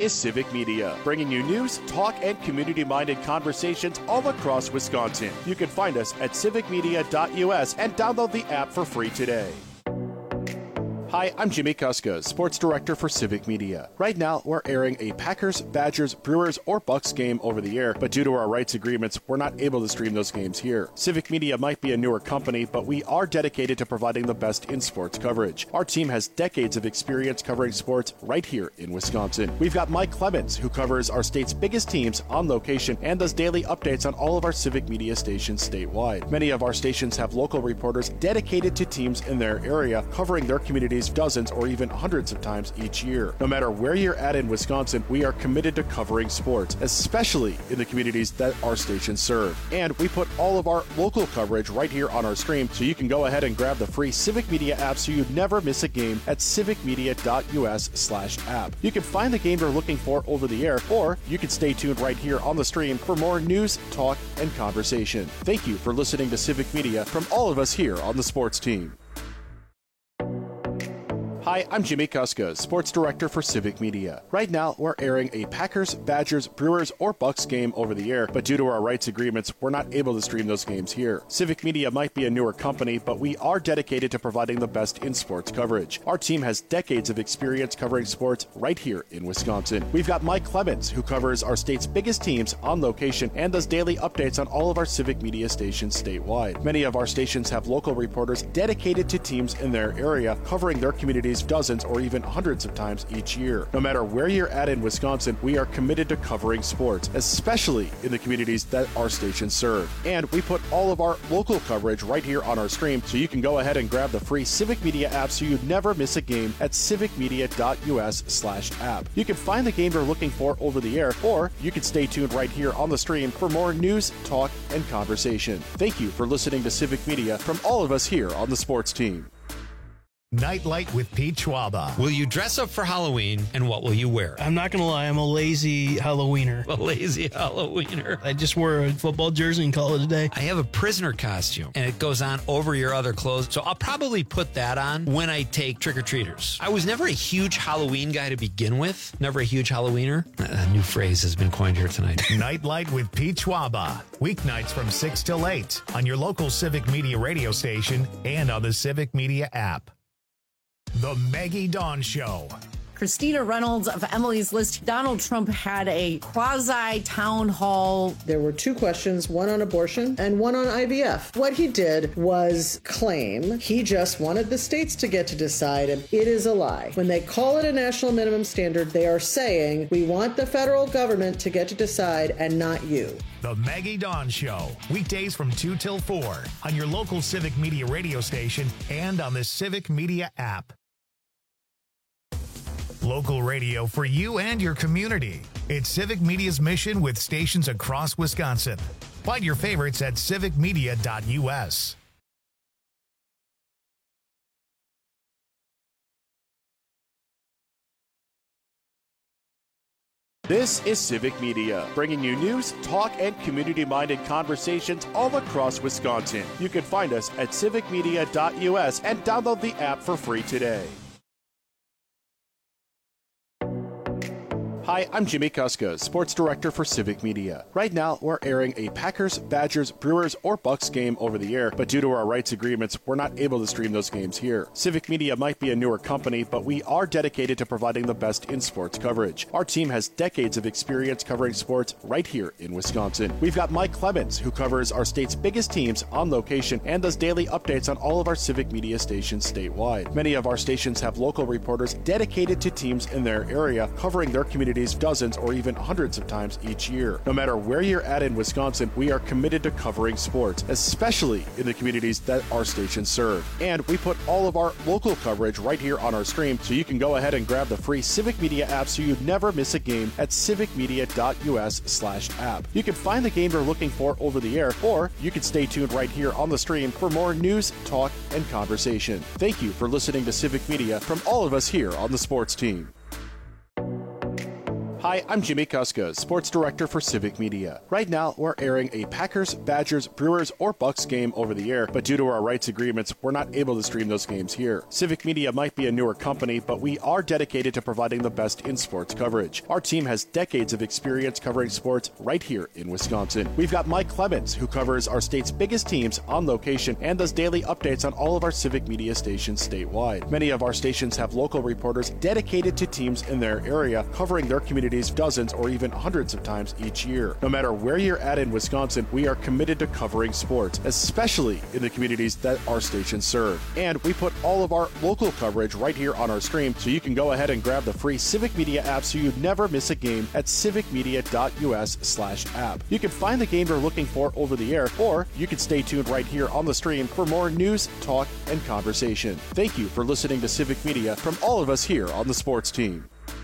is Civic Media, bringing you news, talk, and community-minded conversations all across Wisconsin. You can find us at civicmedia.us and download the app for free today. Hi, I'm Jimmy Kuska, Sports Director for Civic Media. Right now, we're airing a Packers, Badgers, Brewers, or Bucks game over the air, but due to our rights agreements, we're not able to stream those games here. Civic Media might be a newer company, but we are dedicated to providing the best in sports coverage. Our team has decades of experience covering sports right here in Wisconsin. We've got Mike Clemens, who covers our state's biggest teams on location and does daily updates on all of our Civic Media stations statewide. Many of our stations have local reporters dedicated to teams in their area, covering their communities dozens or even hundreds of times each year. No matter where you're at in Wisconsin, we are committed to covering sports, especially in the communities that our stations serve. And we put all of our local coverage right here on our stream, so you can go ahead and grab the free Civic Media app so you never miss a game at civicmedia.us/app. You can find the game you're looking for over the air, or you can stay tuned right here on the stream for more news, talk, and conversation. Thank you for listening to Civic Media from all of us here on the sports team. Hi, I'm Jimmy Kuska, Sports Director for Civic Media. Right now, we're airing a Packers, Badgers, Brewers, or Bucks game over the air, but due to our rights agreements, we're not able to stream those games here. Civic Media might be a newer company, but we are dedicated to providing the best in sports coverage. Our team has decades of experience covering sports right here in Wisconsin. We've got Mike Clemens, who covers our state's biggest teams on location and does daily updates on all of our Civic Media stations statewide. Many of our stations have local reporters dedicated to teams in their area, covering their communities dozens or even hundreds of times each year. No matter where you're at in Wisconsin, we are committed to covering sports, especially in the communities that our stations serve. And we put all of our local coverage right here on our stream, so you can go ahead and grab the free Civic Media app so you never miss a game at civicmedia.us/app. You can find the game you're looking for over the air, or you can stay tuned right here on the stream for more news, talk, and conversation. Thank you for listening to Civic Media from all of us here on the sports team. Nightlight with Pete Schwaba. Will you dress up for Halloween, and what will you wear? I'm not going to lie, I'm a lazy Halloweener. A lazy Halloweener. I just wore a football jersey and call it a day. I have a prisoner costume, and it goes on over your other clothes, so I'll probably put that on when I take trick-or-treaters. I was never a huge Halloween guy to begin with. Never a huge Halloweener. A new phrase has been coined here tonight. Nightlight with Pete Schwaba. Weeknights from 6 till 8 on your local Civic Media radio station and on the Civic Media app. The Maggie Dawn Show. Christina Reynolds of Emily's List. Donald Trump had a quasi-town hall. There were two questions, one on abortion and one on IVF. What he did was claim he just wanted the states to get to decide, and it is a lie. When they call it a national minimum standard, they are saying, we want the federal government to get to decide and not you. The Maggie Dawn Show. Weekdays from 2 till 4 on your local Civic Media radio station and on the Civic Media app. Local radio for you and your community. It's Civic Media's mission with stations across Wisconsin. Find your favorites at civicmedia.us. This is Civic Media, bringing you news, talk, and community-minded conversations all across Wisconsin. You can find us at civicmedia.us and download the app for free today. Hi, I'm Jimmy Kuska, Sports Director for Civic Media. Right now, we're airing a Packers, Badgers, Brewers, or Bucks game over the air, but due to our rights agreements, we're not able to stream those games here. Civic Media might be a newer company, but we are dedicated to providing the best in sports coverage. Our team has decades of experience covering sports right here in Wisconsin. We've got Mike Clemens, who covers our state's biggest teams on location and does daily updates on all of our Civic Media stations statewide. Many of our stations have local reporters dedicated to teams in their area, covering their communities dozens or even hundreds of times each year. No matter where you're at in Wisconsin, we are committed to covering sports, especially in the communities that our stations serve. And we put all of our local coverage right here on our stream, so you can go ahead and grab the free Civic Media app so you never miss a game at civicmedia.us/app. You can find the game you're looking for over the air, or you can stay tuned right here on the stream for more news, talk, and conversation. Thank you for listening to Civic Media from all of us here on the sports team. Hi, I'm Jimmy Kuska, Sports Director for Civic Media. Right now, we're airing a Packers, Badgers, Brewers, or Bucks game over the air, but due to our rights agreements, we're not able to stream those games here. Civic Media might be a newer company, but we are dedicated to providing the best in sports coverage. Our team has decades of experience covering sports right here in Wisconsin. We've got Mike Clemens, who covers our state's biggest teams on location and does daily updates on all of our Civic Media stations statewide. Many of our stations have local reporters dedicated to teams in their area, covering their communities dozens or even hundreds of times each year. No matter where you're at in Wisconsin, we are committed to covering sports, especially in the communities that our stations serve. And we put all of our local coverage right here on our stream, so you can go ahead and grab the free Civic Media app so you never miss a game at civicmedia.us/app. You can find the game you're looking for over the air, or you can stay tuned right here on the stream for more news, talk, and conversation. Thank you for listening to Civic Media from all of us here on the sports team.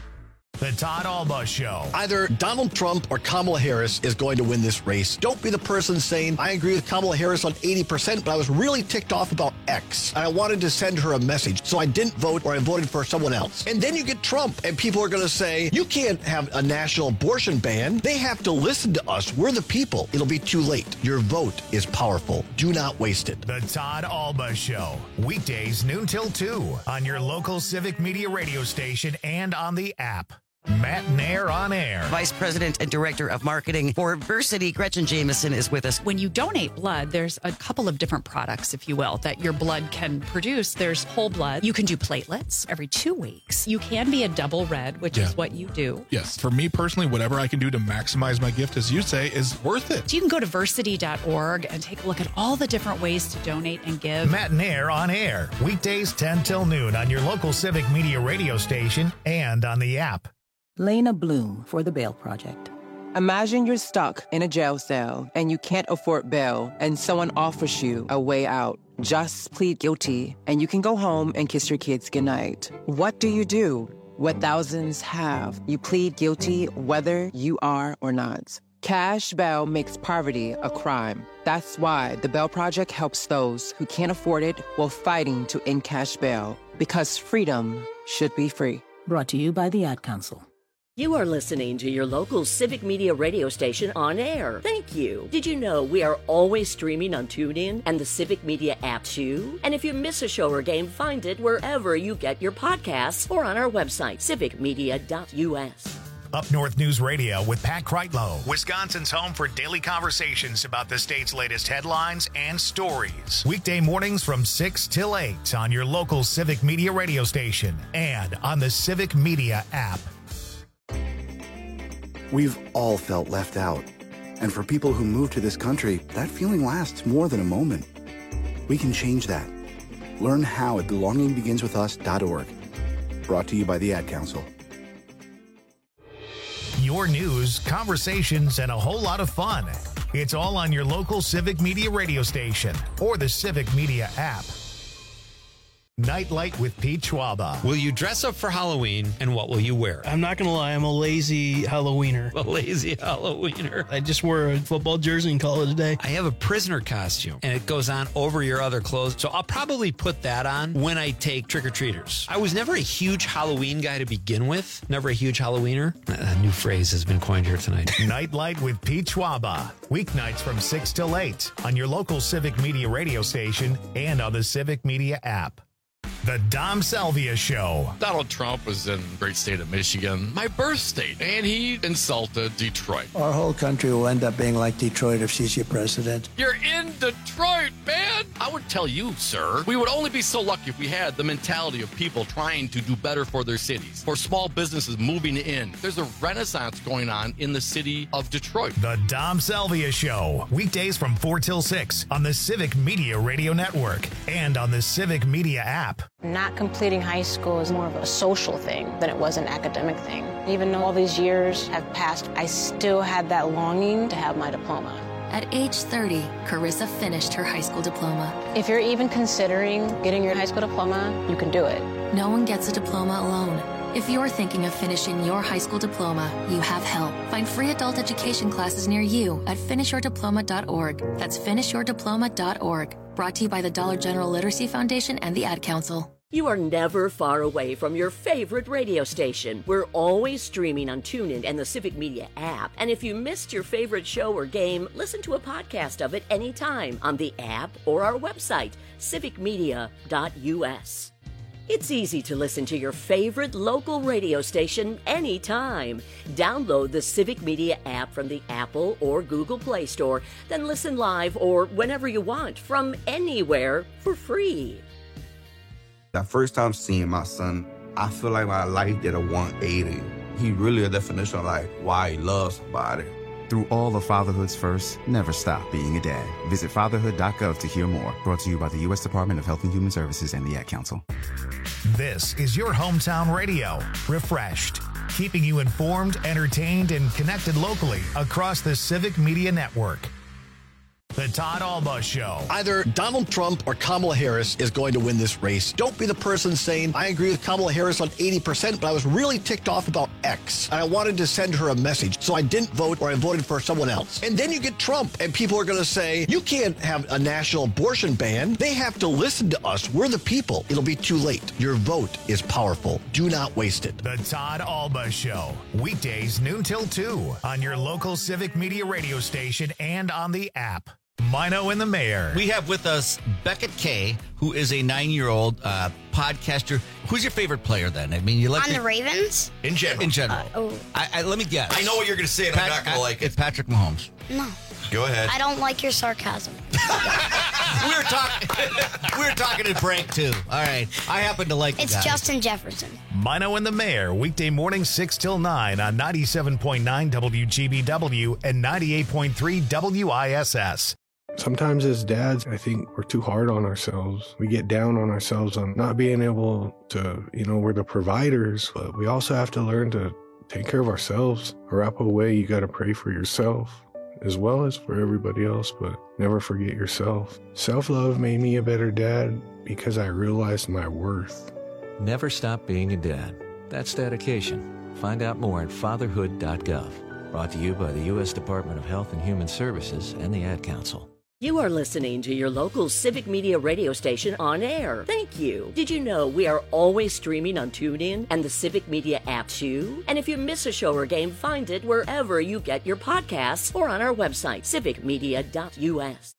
The Todd Alba Show. Either Donald Trump or Kamala Harris is going to win this race. Don't be the person saying, I agree with Kamala Harris on 80%, but I was really ticked off about X. And I wanted to send her a message, so I didn't vote, or I voted for someone else. And then you get Trump, and people are going to say, you can't have a national abortion ban. They have to listen to us. We're the people. It'll be too late. Your vote is powerful. Do not waste it. The Todd Alba Show. Weekdays noon till 2 on your local Civic Media radio station and on the app. Matt Nair on air. Vice President and Director of Marketing for Versity, Gretchen Jameson, is with us. When you donate blood, there's a couple of different products, if you will, that your blood can produce. There's whole blood. You can do platelets every 2 weeks. You can be a double red, which is what you do. Yes. For me personally, whatever I can do to maximize my gift, as you say, is worth it. So you can go to versity.org and take a look at all the different ways to donate and give. Matt Nair on air. Weekdays 10 till noon on your local Civic Media radio station and on the app. Lena Bloom for the Bail Project. Imagine you're stuck in a jail cell and you can't afford bail and someone offers you a way out. Just plead guilty and you can go home and kiss your kids goodnight. What do you do? What thousands have. You plead guilty whether you are or not. Cash bail makes poverty a crime. That's why the Bail Project helps those who can't afford it while fighting to end cash bail. Because freedom should be free. Brought to you by the Ad Council. You are listening to your local Civic Media radio station on air. Thank you. Did you know we are always streaming on TuneIn and the Civic Media app too? And if you miss a show or game, find it wherever you get your podcasts or on our website, civicmedia.us. Up North News Radio with Pat Kreitlow, Wisconsin's home for daily conversations about the state's latest headlines and stories. Weekday mornings from 6 till 8 on your local Civic Media radio station and on the Civic Media app. We've all felt left out. And for people who move to this country, that feeling lasts more than a moment. We can change that. Learn how at belongingbeginswithus.org. Brought to you by the Ad Council. Your news, conversations, and a whole lot of fun. It's all on your local Civic Media radio station or the Civic Media app. Nightlight with Pete Schwaba. Will you dress up for Halloween, and what will you wear? I'm not going to lie, I'm a lazy Halloweener. A lazy Halloweener. I just wore a football jersey and call it a day. I have a prisoner costume, and it goes on over your other clothes, so I'll probably put that on when I take trick-or-treaters. I was never a huge Halloween guy to begin with. Never a huge Halloweener. A new phrase has been coined here tonight. Nightlight with Pete Schwaba. Weeknights from 6 till 8 on your local Civic Media radio station and on the Civic Media app. The Dom Salvia Show. Donald Trump was in the great state of Michigan, my birth state, and he insulted Detroit. Our whole country will end up being like Detroit if she's your president. You're in Detroit, man! I would tell you, sir, we would only be so lucky if we had the mentality of people trying to do better for their cities, for small businesses moving in. There's a renaissance going on in the city of Detroit. The Dom Salvia Show. Weekdays from 4 till 6 on the Civic Media Radio Network and on the Civic Media app. Not completing high school is more of a social thing than it was an academic thing. Even though all these years have passed, I still had that longing to have my diploma. At age 30, Carissa finished her high school diploma. If you're even considering getting your high school diploma, you can do it. No one gets a diploma alone. If you're thinking of finishing your high school diploma, you have help. Find free adult education classes near you at finishyourdiploma.org. That's finishyourdiploma.org. Brought to you by the Dollar General Literacy Foundation and the Ad Council. You are never far away from your favorite radio station. We're always streaming on TuneIn and the Civic Media app. And if you missed your favorite show or game, listen to a podcast of it anytime on the app or our website, civicmedia.us. It's easy to listen to your favorite local radio station anytime. Download the Civic Media app from the Apple or Google Play Store, then listen live or whenever you want from anywhere for free. That first time seeing my son, I feel like my life did a 180. He really a definition of like why he loves somebody. Through all of fatherhood's first, never stop being a dad. Visit fatherhood.gov to hear more. Brought to you by the U.S. Department of Health and Human Services and the Ad Council. This is your hometown radio, refreshed, keeping you informed, entertained, and connected locally across the Civic Media Network. The Todd Alba Show. Either Donald Trump or Kamala Harris is going to win this race. Don't be the person saying, I agree with Kamala Harris on 80%, but I was really ticked off about X. And I wanted to send her a message, so I didn't vote or I voted for someone else. And then you get Trump, and people are going to say, you can't have a national abortion ban. They have to listen to us. We're the people. It'll be too late. Your vote is powerful. Do not waste it. The Todd Alba Show. Weekdays noon till 2 on your local Civic Media radio station and on the app. Mino and the Mayor. We have with us Beckett Kay, who is a 9-year-old podcaster. Who's your favorite player then? I mean, you like on the Ravens? In general. Let me guess. I know what you're going to say, and I'm not going to like it. It's Patrick Mahomes. No. Go ahead. I don't like your sarcasm. we were talking at break, too. All right. I happen to like It's Justin Jefferson. Mino and the Mayor, weekday mornings 6 till 9 on 97.9 WGBW and 98.3 WISS. Sometimes as dads, I think we're too hard on ourselves. We get down on ourselves on not being able to, we're the providers, but we also have to learn to take care of ourselves. Wrap away, you got to pray for yourself as well as for everybody else, but never forget yourself. Self-love made me a better dad because I realized my worth. Never stop being a dad. That's dedication. Find out more at fatherhood.gov. Brought to you by the U.S. Department of Health and Human Services and the Ad Council. You are listening to your local Civic Media radio station on air. Thank you. Did you know we are always streaming on TuneIn and the Civic Media app too? And if you miss a show or game, find it wherever you get your podcasts or on our website, civicmedia.us.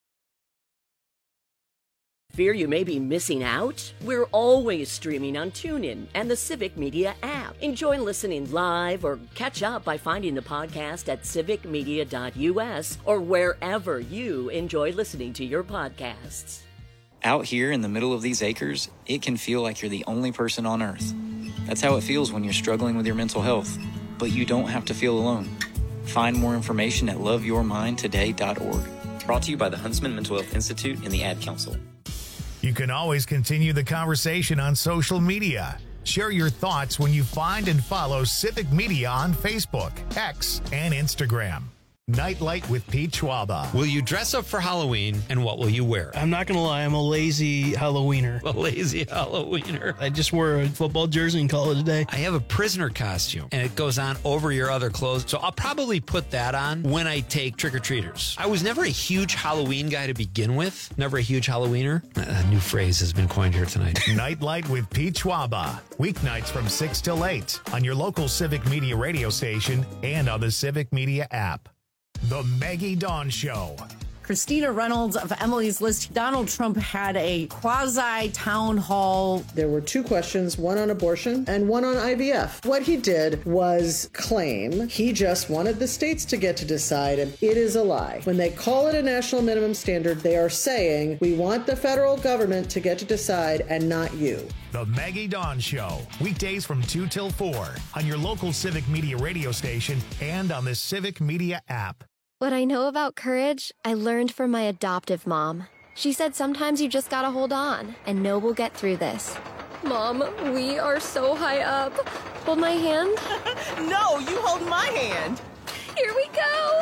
Fear you may be missing out? We're always streaming on TuneIn and the Civic Media app. Enjoy listening live or catch up by finding the podcast at civicmedia.us or wherever you enjoy listening to your podcasts. Out here in the middle of these acres, it can feel like you're the only person on Earth. That's how it feels when you're struggling with your mental health. But you don't have to feel alone. Find more information at loveyourmindtoday.org. Brought to you by the Huntsman Mental Health Institute and the Ad Council. You can always continue the conversation on social media. Share your thoughts when you find and follow Civic Media on Facebook, X, and Instagram. Nightlight with Pete Schwaba. Will you dress up for Halloween, and what will you wear? I'm not going to lie, I'm a lazy Halloweener. A lazy Halloweener. I just wore a football jersey and call it a day. I have a prisoner costume, and it goes on over your other clothes, so I'll probably put that on when I take trick-or-treaters. I was never a huge Halloween guy to begin with. Never a huge Halloweener. A new phrase has been coined here tonight. Nightlight with Pete Schwaba. Weeknights from 6 till 8 on your local Civic Media radio station and on the Civic Media app. The Maggie Dawn Show. Christina Reynolds of Emily's List. Donald Trump had a quasi-town hall. There were two questions, one on abortion and one on IVF. What he did was claim he just wanted the states to get to decide, and it is a lie. When they call it a national minimum standard, they are saying, we want the federal government to get to decide and not you. The Maggie Dawn Show. Weekdays from 2 till 4 on your local Civic Media radio station and on the Civic Media app. What I know about courage, I learned from my adoptive mom. She said sometimes you just gotta hold on and know we'll get through this. Mom, we are so high up. Hold my hand. No, you hold my hand. Here we go.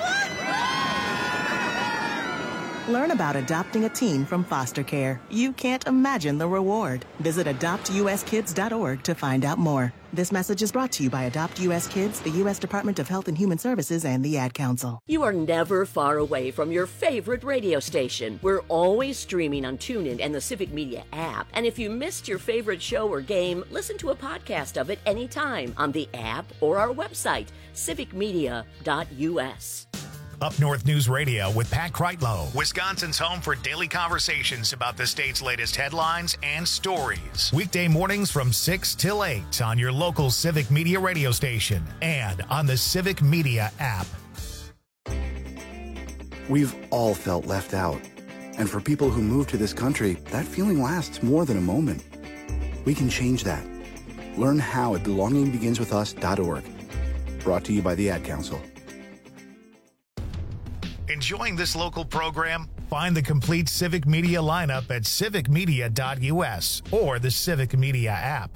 Learn about adopting a teen from foster care. You can't imagine the reward. Visit adoptuskids.org to find out more. This message is brought to you by Adopt U.S. Kids, the U.S. Department of Health and Human Services, and the Ad Council. You are never far away from your favorite radio station. We're always streaming on TuneIn and the Civic Media app. And if you missed your favorite show or game, listen to a podcast of it anytime on the app or our website, civicmedia.us. Up North News Radio with Pat Kreitlow, Wisconsin's home for daily conversations about the state's latest headlines and stories. Weekday mornings from 6 till 8 on your local Civic Media radio station and on the Civic Media app. We've all felt left out. And for people who move to this country, that feeling lasts more than a moment. We can change that. Learn how at belongingbeginswithus.org. Brought to you by the Ad Council. Enjoying this local program? Find the complete Civic Media lineup at civicmedia.us or the Civic Media app.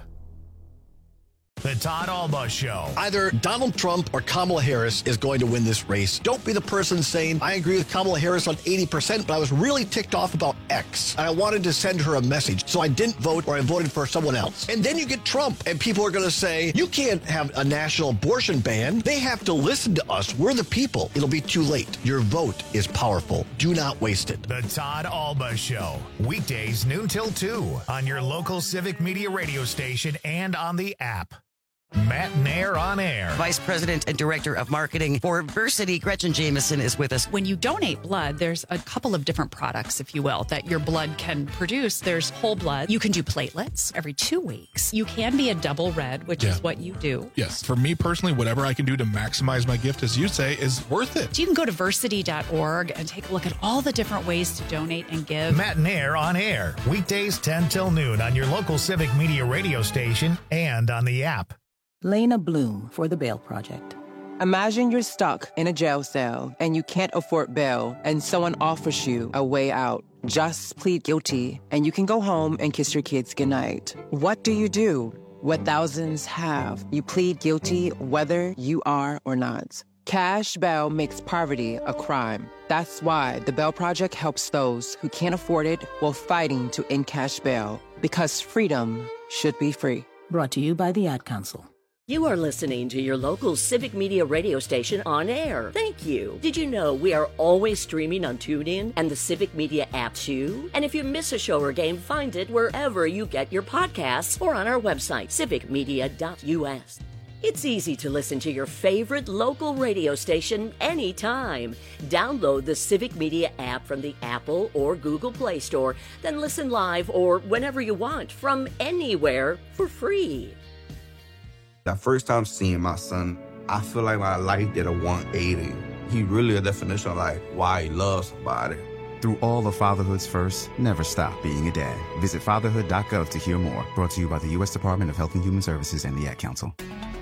The Todd Alba Show. Either Donald Trump or Kamala Harris is going to win this race. Don't be the person saying, I agree with Kamala Harris on 80%, but I was really ticked off about X. And I wanted to send her a message, so I didn't vote or I voted for someone else. And then you get Trump, and people are going to say, you can't have a national abortion ban. They have to listen to us. We're the people. It'll be too late. Your vote is powerful. Do not waste it. The Todd Alba Show. Weekdays noon till 2 on your local Civic Media radio station and on the app. Matt Nair on air. Vice President and Director of Marketing for Versity, Gretchen Jameson, is with us. When you donate blood, there's a couple of different products, if you will, that your blood can produce. There's whole blood. You can do platelets every 2 weeks. You can be a double red, which is what you do. Yes. For me personally, whatever I can do to maximize my gift, as you say, is worth it. So you can go to versity.org and take a look at all the different ways to donate and give. Matt Nair on air. Weekdays 10 till noon on your local Civic Media radio station and on the app. Lena Bloom for the Bail Project. Imagine you're stuck in a jail cell and you can't afford bail and someone offers you a way out. Just plead guilty and you can go home and kiss your kids goodnight. What do you do? What thousands have. You plead guilty whether you are or not. Cash bail makes poverty a crime. That's why the Bail Project helps those who can't afford it while fighting to end cash bail. Because freedom should be free. Brought to you by the Ad Council. You are listening to your local Civic Media radio station on air. Thank you. Did you know we are always streaming on TuneIn and the Civic Media app too? And if you miss a show or game, find it wherever you get your podcasts or on our website, civicmedia.us. It's easy to listen to your favorite local radio station anytime. Download the Civic Media app from the Apple or Google Play Store, then listen live or whenever you want from anywhere for free. That first time seeing my son, I feel like my life did a 180. He really a definition of like why he loves somebody. Through all of fatherhood's first, never stop being a dad. Visit fatherhood.gov to hear more. Brought to you by the U.S. Department of Health and Human Services and the Ad Council.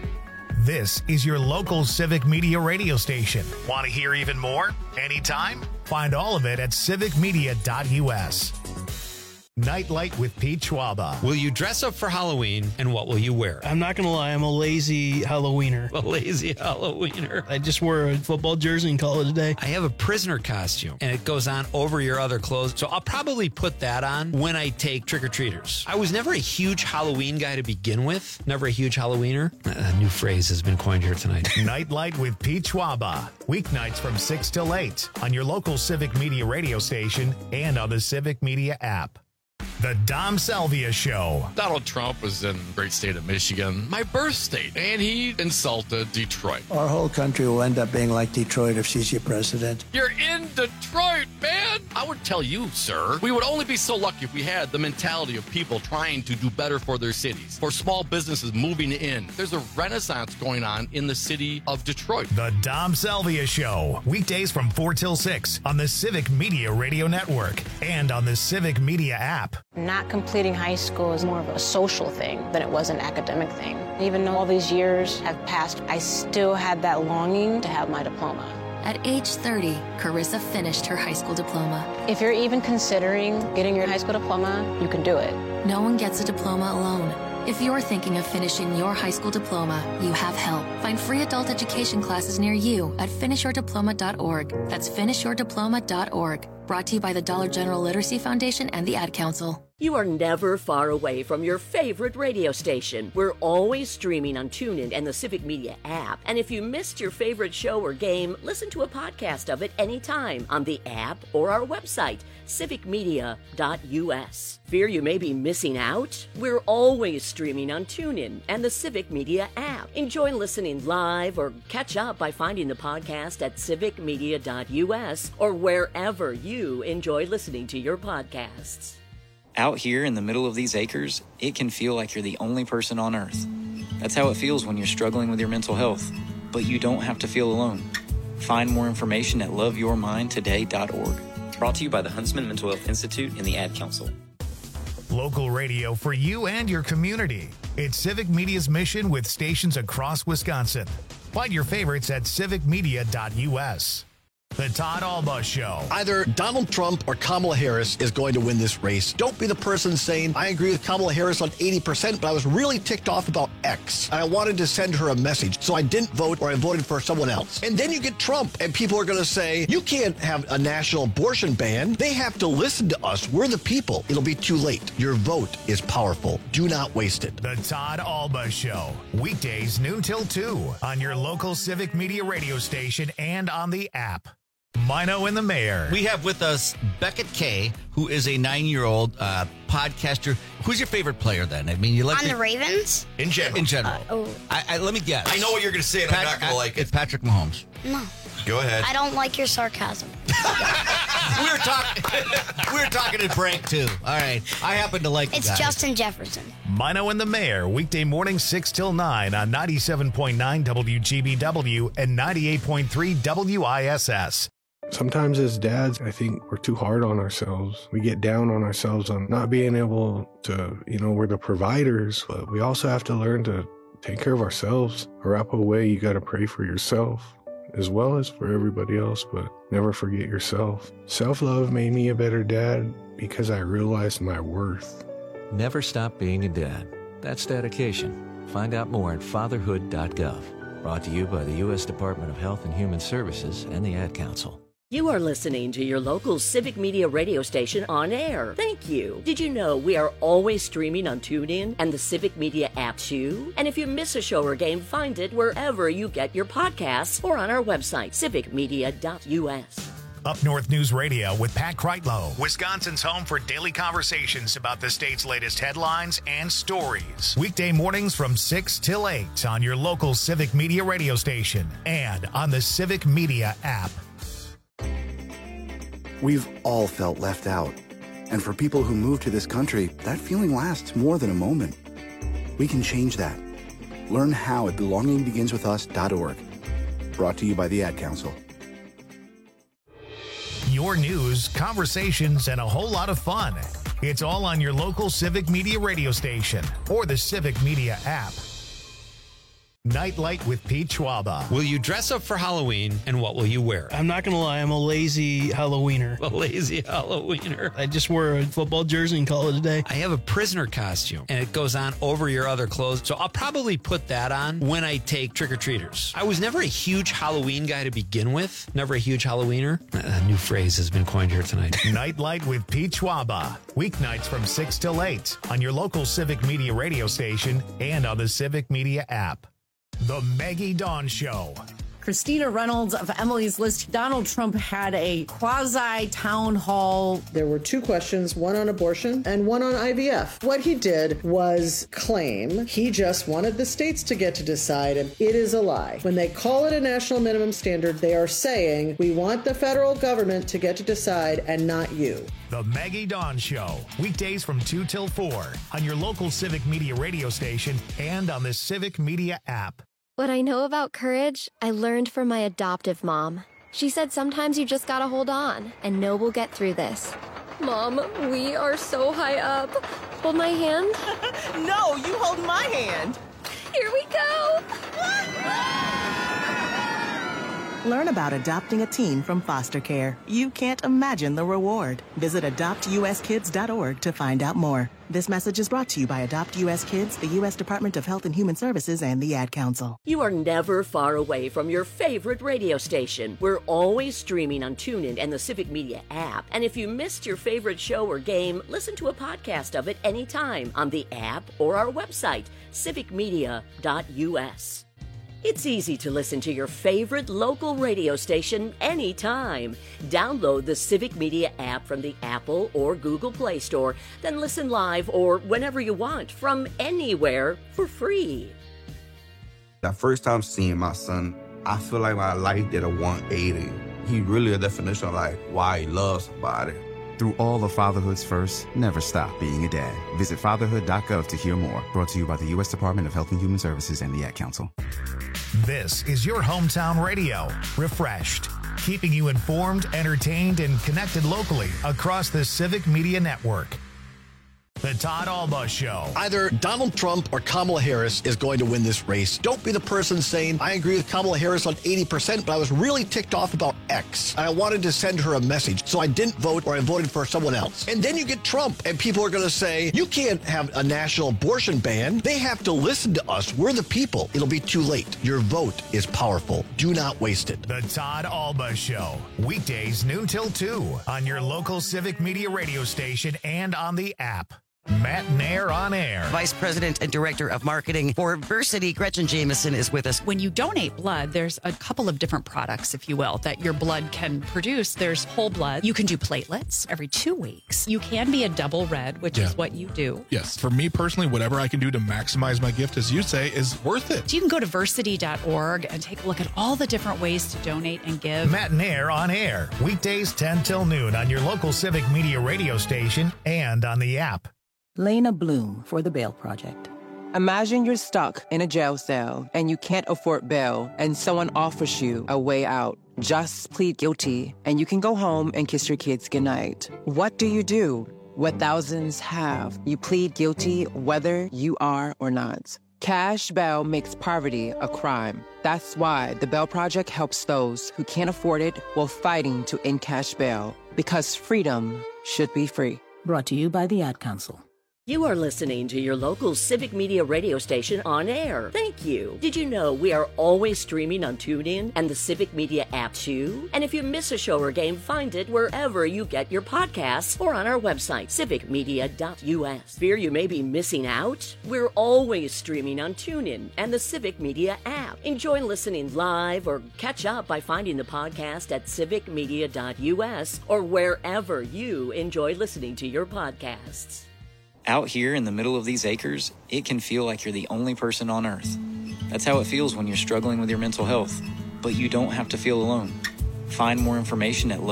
This is your local Civic Media radio station. Want to hear even more? Anytime? Find all of it at civicmedia.us. Nightlight with Pete Schwaba. Will you dress up for Halloween, and what will you wear? I'm not going to lie, I'm a lazy Halloweener. A lazy Halloweener. I just wore a football jersey and call it a day. I have a prisoner costume, and it goes on over your other clothes, so I'll probably put that on when I take trick-or-treaters. I was never a huge Halloween guy to begin with. Never a huge Halloweener. A new phrase has been coined here tonight. Nightlight with Pete Schwaba. Weeknights from 6 till 8 on your local Civic Media radio station and on the Civic Media app. The Dom Salvia Show. Donald Trump was in the great state of Michigan, my birth state, and he insulted Detroit. Our whole country will end up being like Detroit if she's your president. You're in Detroit, man! I would tell you, sir, we would only be so lucky if we had the mentality of people trying to do better for their cities, for small businesses moving in. There's a renaissance going on in the city of Detroit. The Dom Salvia Show. Weekdays from 4 till 6 on the Civic Media Radio Network and on the Civic Media app. Not completing high school is more of a social thing than it was an academic thing. Even though all these years have passed, I still had that longing to have my diploma. At age 30, Carissa finished her high school diploma. If you're even considering getting your high school diploma, you can do it. No one gets a diploma alone. If you're thinking of finishing your high school diploma, you have help. Find free adult education classes near you at finishyourdiploma.org. That's finishyourdiploma.org. Brought to you by the Dollar General Literacy Foundation and the Ad Council. You are never far away from your favorite radio station. We're always streaming on TuneIn and the Civic Media app. And if you missed your favorite show or game, listen to a podcast of it anytime on the app or our website, civicmedia.us. Fear you may be missing out? We're always streaming on TuneIn and the Civic Media app. Enjoy listening live or catch up by finding the podcast at civicmedia.us or wherever you enjoy listening to your podcasts. Out here in the middle of these acres, it can feel like you're the only person on Earth. That's how it feels when you're struggling with your mental health. But you don't have to feel alone. Find more information at loveyourmindtoday.org. Brought to you by the Huntsman Mental Health Institute and the Ad Council. Local radio for you and your community. It's Civic Media's mission with stations across Wisconsin. Find your favorites at civicmedia.us. The Todd Alba Show. Either Donald Trump or Kamala Harris is going to win this race. Don't be the person saying, I agree with Kamala Harris on 80%, but I was really ticked off about X. And I wanted to send her a message, so I didn't vote or I voted for someone else. And then you get Trump, and people are going to say, you can't have a national abortion ban. They have to listen to us. We're the people. It'll be too late. Your vote is powerful. Do not waste it. The Todd Alba Show. Weekdays noon till 2 on your local Civic Media radio station and on the app. Mino and the Mayor. We have with us Beckett Kay, who is a 9-year-old podcaster. Who's your favorite player then? I mean, you like on the Ravens? In general. Let me guess. I know what you're going to say, and I'm not going to like it. It's Patrick Mahomes. No. Go ahead. I don't like your sarcasm. we were talking at break, too. All right. I happen to like It's Justin Jefferson. Mino and the Mayor, weekday morning 6 till 9 on 97.9 WGBW and 98.3 WISS. Sometimes as dads, I think we're too hard on ourselves. We get down on ourselves on not being able to, we're the providers, but we also have to learn to take care of ourselves. A wrap away, you got to pray for yourself as well as for everybody else, but never forget yourself. Self-love made me a better dad because I realized my worth. Never stop being a dad. That's dedication. Find out more at fatherhood.gov. Brought to you by the U.S. Department of Health and Human Services and the Ad Council. You are listening to your local Civic Media radio station on air. Thank you. Did you know we are always streaming on TuneIn and the Civic Media app too? And if you miss a show or game, find it wherever you get your podcasts or on our website, civicmedia.us. Up North News Radio with Pat Kreitlow, Wisconsin's home for daily conversations about the state's latest headlines and stories. Weekday mornings from 6 till 8 on your local Civic Media radio station and on the Civic Media app. We've all felt left out. And for people who move to this country, that feeling lasts more than a moment. We can change that. Learn how at belongingbeginswithus.org. Brought to you by the Ad Council. Your news, conversations, and a whole lot of fun. It's all on your local Civic Media radio station or the Civic Media app. Nightlight with Pete Schwaba. Will you dress up for Halloween, and what will you wear? I'm not going to lie, I'm a lazy Halloweener. A lazy Halloweener. I just wore a football jersey and call it a day. I have a prisoner costume, and it goes on over your other clothes, so I'll probably put that on when I take trick-or-treaters. I was never a huge Halloween guy to begin with, never a huge Halloweener. A new phrase has been coined here tonight. Nightlight with Pete Schwaba. Weeknights from 6 till 8 on your local Civic Media radio station and on the Civic Media app. The Maggie Dawn Show. Christina Reynolds of Emily's List. Donald Trump had a quasi-town hall. There were two questions, one on abortion and one on IVF. What he did was claim he just wanted the states to get to decide, and it is a lie. When they call it a national minimum standard, they are saying, we want the federal government to get to decide and not you. The Maggie Dawn Show. Weekdays from 2 till 4 on your local Civic Media radio station and on the Civic Media app. What I know about courage, I learned from my adoptive mom. She said sometimes you just gotta hold on and know we'll get through this. Mom, we are so high up. Hold my hand. No, you hold my hand. Here we go. Learn about adopting a teen from foster care. You can't imagine the reward. Visit adoptuskids.org to find out more. This message is brought to you by Adopt U.S. Kids, the U.S. Department of Health and Human Services, and the Ad Council. You are never far away from your favorite radio station. We're always streaming on TuneIn and the Civic Media app. And if you missed your favorite show or game, listen to a podcast of it anytime on the app or our website, civicmedia.us. It's easy to listen to your favorite local radio station anytime. Download the Civic Media app from the Apple or Google Play Store, then listen live or whenever you want from anywhere for free. The first time seeing my son, I feel like my life did a 180. He really a definition of like why he loves somebody. Through all of fatherhood's first, never stop being a dad. Visit fatherhood.gov to hear more. Brought to you by the U.S. Department of Health and Human Services and the Ad Council. This is your hometown radio, refreshed, keeping you informed, entertained, and connected locally across the Civic Media Network. The Todd Alba Show. Either Donald Trump or Kamala Harris is going to win this race. Don't be the person saying, I agree with Kamala Harris on 80%, but I was really ticked off about X. And I wanted to send her a message, so I didn't vote or I voted for someone else. And then you get Trump, and people are going to say, you can't have a national abortion ban. They have to listen to us. We're the people. It'll be too late. Your vote is powerful. Do not waste it. The Todd Alba Show. Weekdays noon till 2 on your local Civic Media radio station and on the app. Matt Nair on air. Vice President and Director of Marketing for Versity, Gretchen Jameson, is with us. When you donate blood, there's a couple of different products, if you will, that your blood can produce. There's whole blood. You can do platelets every 2 weeks. You can be a double red, which is what you do. Yes. For me personally, whatever I can do to maximize my gift, as you say, is worth it. So you can go to versity.org and take a look at all the different ways to donate and give. Matt Nair on air. Weekdays 10 till noon on your local Civic Media radio station and on the app. Lena Bloom for the Bail Project. Imagine you're stuck in a jail cell and you can't afford bail and someone offers you a way out. Just plead guilty and you can go home and kiss your kids goodnight. What do? What thousands have. You plead guilty whether you are or not. Cash bail makes poverty a crime. That's why the Bail Project helps those who can't afford it while fighting to end cash bail. Because freedom should be free. Brought to you by the Ad Council. You are listening to your local Civic Media radio station on air. Thank you. Did you know we are always streaming on TuneIn and the Civic Media app too? And if you miss a show or game, find it wherever you get your podcasts or on our website, civicmedia.us. Fear you may be missing out? We're always streaming on TuneIn and the Civic Media app. Enjoy listening live or catch up by finding the podcast at civicmedia.us or wherever you enjoy listening to your podcasts. Out here in the middle of these acres, it can feel like you're the only person on earth. That's how it feels when you're struggling with your mental health. But you don't have to feel alone. Find more information at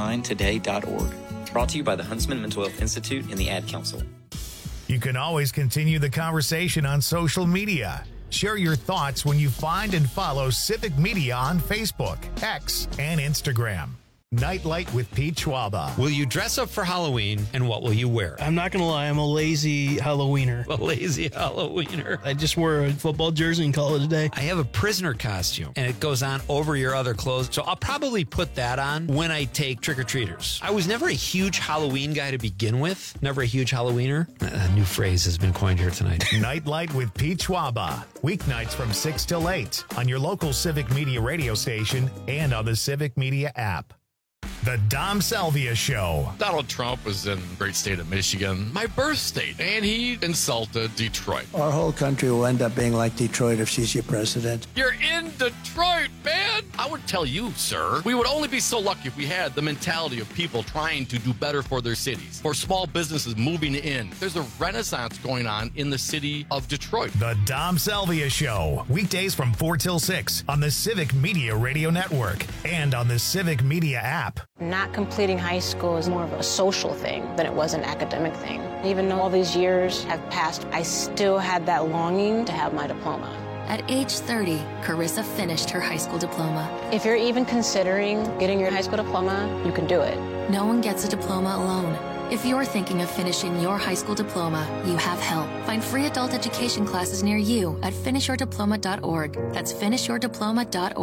loveyourmindtoday.org. Brought to you by the Huntsman Mental Health Institute and the Ad Council. You can always continue the conversation on social media. Share your thoughts when you find and follow Civic Media on Facebook, X, and Instagram. Nightlight with Pete Schwaba. Will you dress up for Halloween, and what will you wear? I'm not going to lie, I'm a lazy Halloweener. A lazy Halloweener. I just wore a football jersey and call it a day. I have a prisoner costume, and it goes on over your other clothes, so I'll probably put that on when I take trick-or-treaters. I was never a huge Halloween guy to begin with. Never a huge Halloweener. A new phrase has been coined here tonight. Nightlight with Pete Schwaba. Weeknights from 6 till 8 on your local Civic Media radio station and on the Civic Media app. The Dom Salvia Show. Donald Trump was in the great state of Michigan, my birth state, and he insulted Detroit. Our whole country will end up being like Detroit if she's your president. You're in Detroit, man! I would tell you, sir, we would only be so lucky if we had the mentality of people trying to do better for their cities, for small businesses moving in. There's a renaissance going on in the city of Detroit. The Dom Salvia Show. Weekdays from 4 till 6 on the Civic Media Radio Network and on the Civic Media app. Not completing high school is more of a social thing than it was an academic thing. Even though all these years have passed, I still had that longing to have my diploma. At age 30, Carissa finished her high school diploma. If you're even considering getting your high school diploma, you can do it. No one gets a diploma alone. If you're thinking of finishing your high school diploma, you have help. Find free adult education classes near you at finishyourdiploma.org. That's finishyourdiploma.org.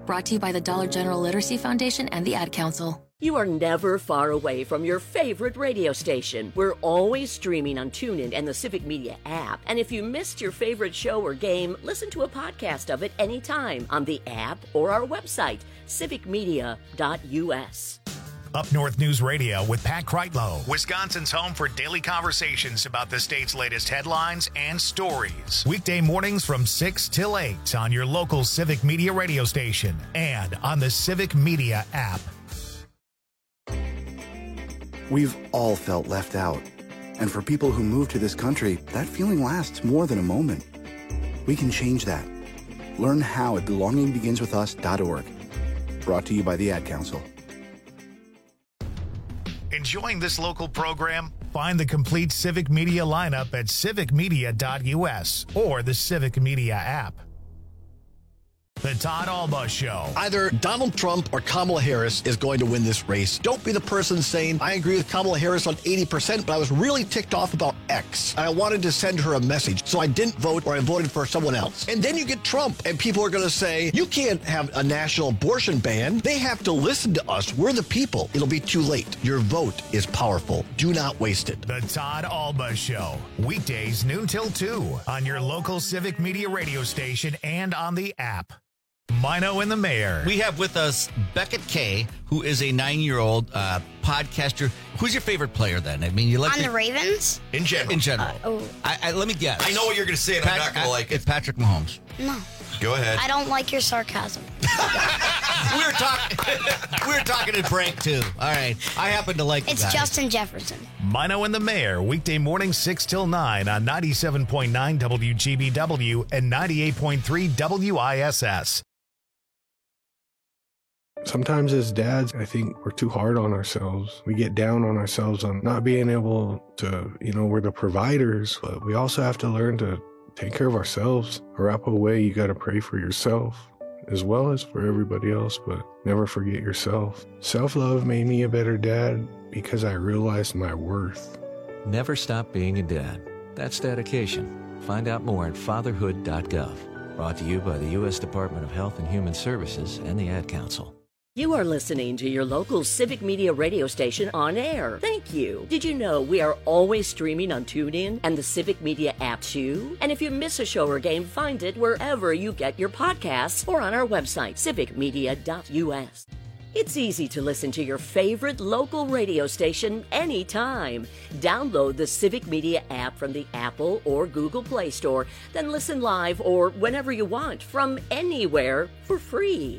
Brought to you by the Dollar General Literacy Foundation and the Ad Council. You are never far away from your favorite radio station. We're always streaming on TuneIn and the Civic Media app. And if you missed your favorite show or game, listen to a podcast of it anytime on the app or our website, civicmedia.us. Up North News Radio with Pat Kreitlow, Wisconsin's home for daily conversations about the state's latest headlines and stories. Weekday mornings from 6 till 8 on your local Civic Media radio station and on the Civic Media app. We've all felt left out. And for people who move to this country, that feeling lasts more than a moment. We can change that. Learn how at belongingbeginswithus.org. Brought to you by the Ad Council. Enjoying this local program? Find the complete Civic Media lineup at civicmedia.us or the Civic Media app. The Todd Alba Show. Either Donald Trump or Kamala Harris is going to win this race. Don't be the person saying, I agree with Kamala Harris on 80%, but I was really ticked off about X. And I wanted to send her a message, so I didn't vote or I voted for someone else. And then you get Trump, and people are going to say, you can't have a national abortion ban. They have to listen to us. We're the people. It'll be too late. Your vote is powerful. Do not waste it. The Todd Alba Show. Weekdays noon till 2 on your local Civic Media radio station and on the app. Mino and the Mayor. We have with us Beckett Kay, who is a 9-year-old podcaster. Who's your favorite player then? I mean, you like on the Ravens? In general. Let me guess. I know what you're going to say, and I'm not going to like it. It's Patrick Mahomes. No. Go ahead. I don't like your sarcasm. we were talking to Frank, too. All right. I happen to like It's Justin Jefferson. Mino and the Mayor, weekday mornings 6 till 9 on 97.9 WGBW and 98.3 WISS. Sometimes as dads, I think we're too hard on ourselves. We get down on ourselves on not being able to, we're the providers, but we also have to learn to take care of ourselves. Arapaho way, you got to pray for yourself as well as for everybody else, but never forget yourself. Self-love made me a better dad because I realized my worth. Never stop being a dad. That's dedication. Find out more at fatherhood.gov. Brought to you by the U.S. Department of Health and Human Services and the Ad Council. You are listening to your local Civic Media radio station on air. Thank you. Did you know we are always streaming on TuneIn and the Civic Media app too? And if you miss a show or game, find it wherever you get your podcasts or on our website, civicmedia.us. It's easy to listen to your favorite local radio station anytime. Download the Civic Media app from the Apple or Google Play Store, then listen live or whenever you want from anywhere for free.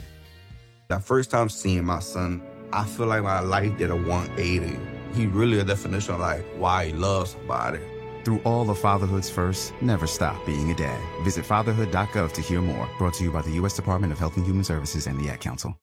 That first time seeing my son, I feel like my life did a 180. He really a definition of like why he loves somebody. Through all of fatherhood's first, never stop being a dad. Visit fatherhood.gov to hear more. Brought to you by the U.S. Department of Health and Human Services and the Ad Council.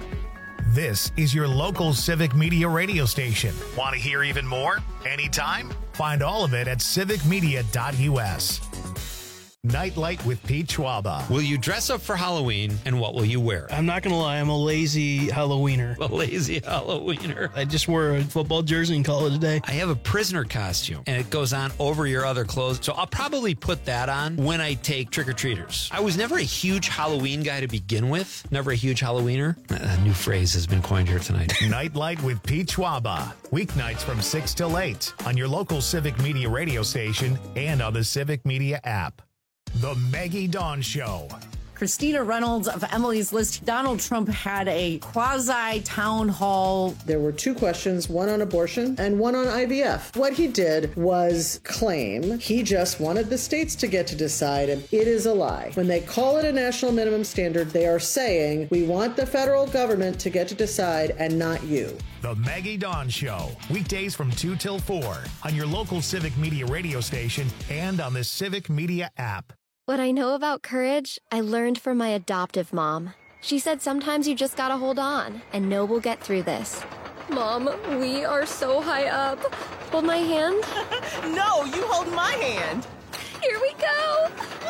This is your local Civic Media radio station. Want to hear even more? Anytime? Find all of it at civicmedia.us. Nightlight with Pete Schwaba. Will you dress up for Halloween, and what will you wear? I'm not going to lie, I'm a lazy Halloweener. A lazy Halloweener. I just wore a football jersey and call it a day. I have a prisoner costume, and it goes on over your other clothes, so I'll probably put that on when I take trick-or-treaters. I was never a huge Halloween guy to begin with, never a huge Halloweener. A new phrase has been coined here tonight. Nightlight with Pete Schwaba. Weeknights from 6 till 8 on your local Civic Media radio station and on the Civic Media app. The Maggie Dawn Show. Christina Reynolds of Emily's List. Donald Trump had a quasi-town hall. There were two questions, one on abortion and one on IVF. What he did was claim he just wanted the states to get to decide, and it is a lie. When they call it a national minimum standard, they are saying, we want the federal government to get to decide and not you. The Maggie Dawn Show. Weekdays from 2 till 4 on your local Civic Media radio station and on the Civic Media app. What I know about courage, I learned from my adoptive mom. She said sometimes you just gotta hold on and know we'll get through this. Mom, we are so high up. Hold my hand. No, you hold my hand. Here we go.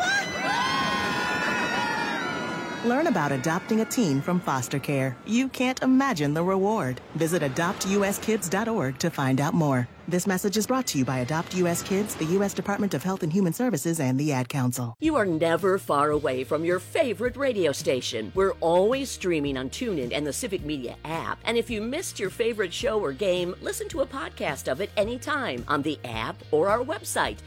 Learn about adopting a teen from foster care. You can't imagine the reward. Visit adoptuskids.org to find out more. This message is brought to you by Adopt U.S. Kids, the U.S. Department of Health and Human Services, and the Ad Council. You are never far away from your favorite radio station. We're always streaming on TuneIn and the Civic Media app. And if you missed your favorite show or game, listen to a podcast of it anytime on the app or our website,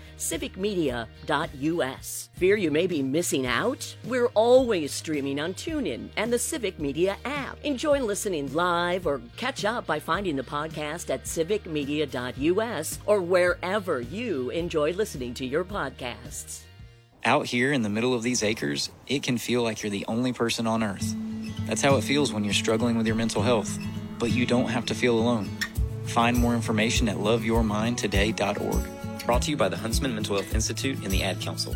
civicmedia.us. Fear you may be missing out? We're always streaming on TuneIn and the Civic Media app. Enjoy listening live or catch up by finding the podcast at civicmedia.us or wherever you enjoy listening to your podcasts. Out here in the middle of these acres, it can feel like you're the only person on earth. That's how it feels when you're struggling with your mental health. But you don't have to feel alone. Find more information at loveyourmindtoday.org. Brought to you by the Huntsman Mental Health Institute and the Ad Council.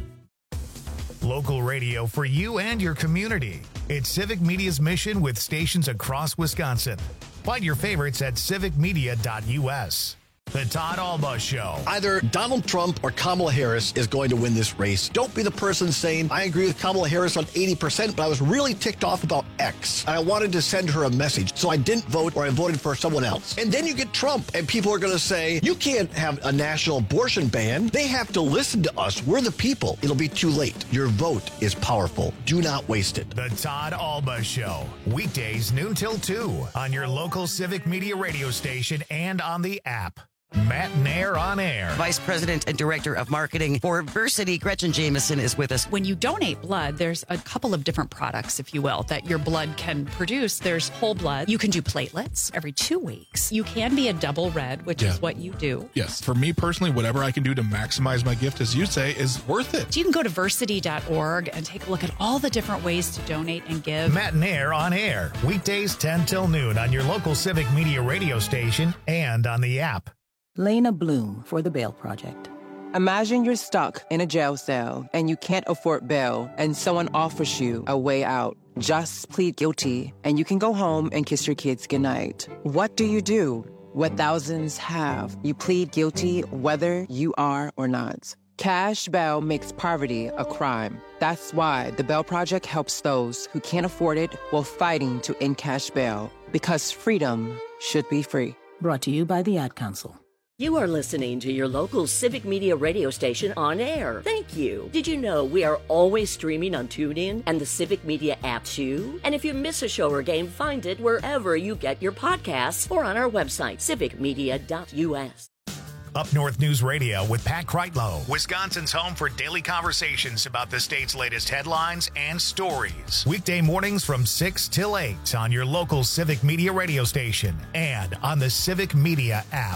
Local radio for you and your community. It's Civic Media's mission with stations across Wisconsin. Find your favorites at civicmedia.us. The Todd Alba Show. Either Donald Trump or Kamala Harris is going to win this race. Don't be the person saying, I agree with Kamala Harris on 80%, but I was really ticked off about X. And I wanted to send her a message, so I didn't vote or I voted for someone else. And then you get Trump, and people are going to say, you can't have a national abortion ban. They have to listen to us. We're the people. It'll be too late. Your vote is powerful. Do not waste it. The Todd Alba Show. Weekdays noon till 2 on your local Civic Media radio station and on the app. Matt Nair on air. Vice President and Director of Marketing for Versity, Gretchen Jameson, is with us. When you donate blood, there's a couple of different products, if you will, that your blood can produce. There's whole blood. You can do platelets every 2 weeks. You can be a double red, which is what you do. Yes. For me personally, whatever I can do to maximize my gift, as you say, is worth it. So you can go to versity.org and take a look at all the different ways to donate and give. Matt Nair on air. Weekdays 10 till noon on your local Civic Media radio station and on the app. Lena Bloom for the Bail Project. Imagine you're stuck in a jail cell and you can't afford bail and someone offers you a way out. Just plead guilty and you can go home and kiss your kids goodnight. What do you do? What thousands have. You plead guilty whether you are or not. Cash bail makes poverty a crime. That's why the Bail Project helps those who can't afford it while fighting to end cash bail. Because freedom should be free. Brought to you by the Ad Council. You are listening to your local Civic Media radio station on air. Thank you. Did you know we are always streaming on TuneIn and the Civic Media app too? And if you miss a show or game, find it wherever you get your podcasts or on our website, civicmedia.us. Up North News Radio with Pat Kreitlow, Wisconsin's home for daily conversations about the state's latest headlines and stories. Weekday mornings from 6 till 8 on your local Civic Media radio station and on the Civic Media app.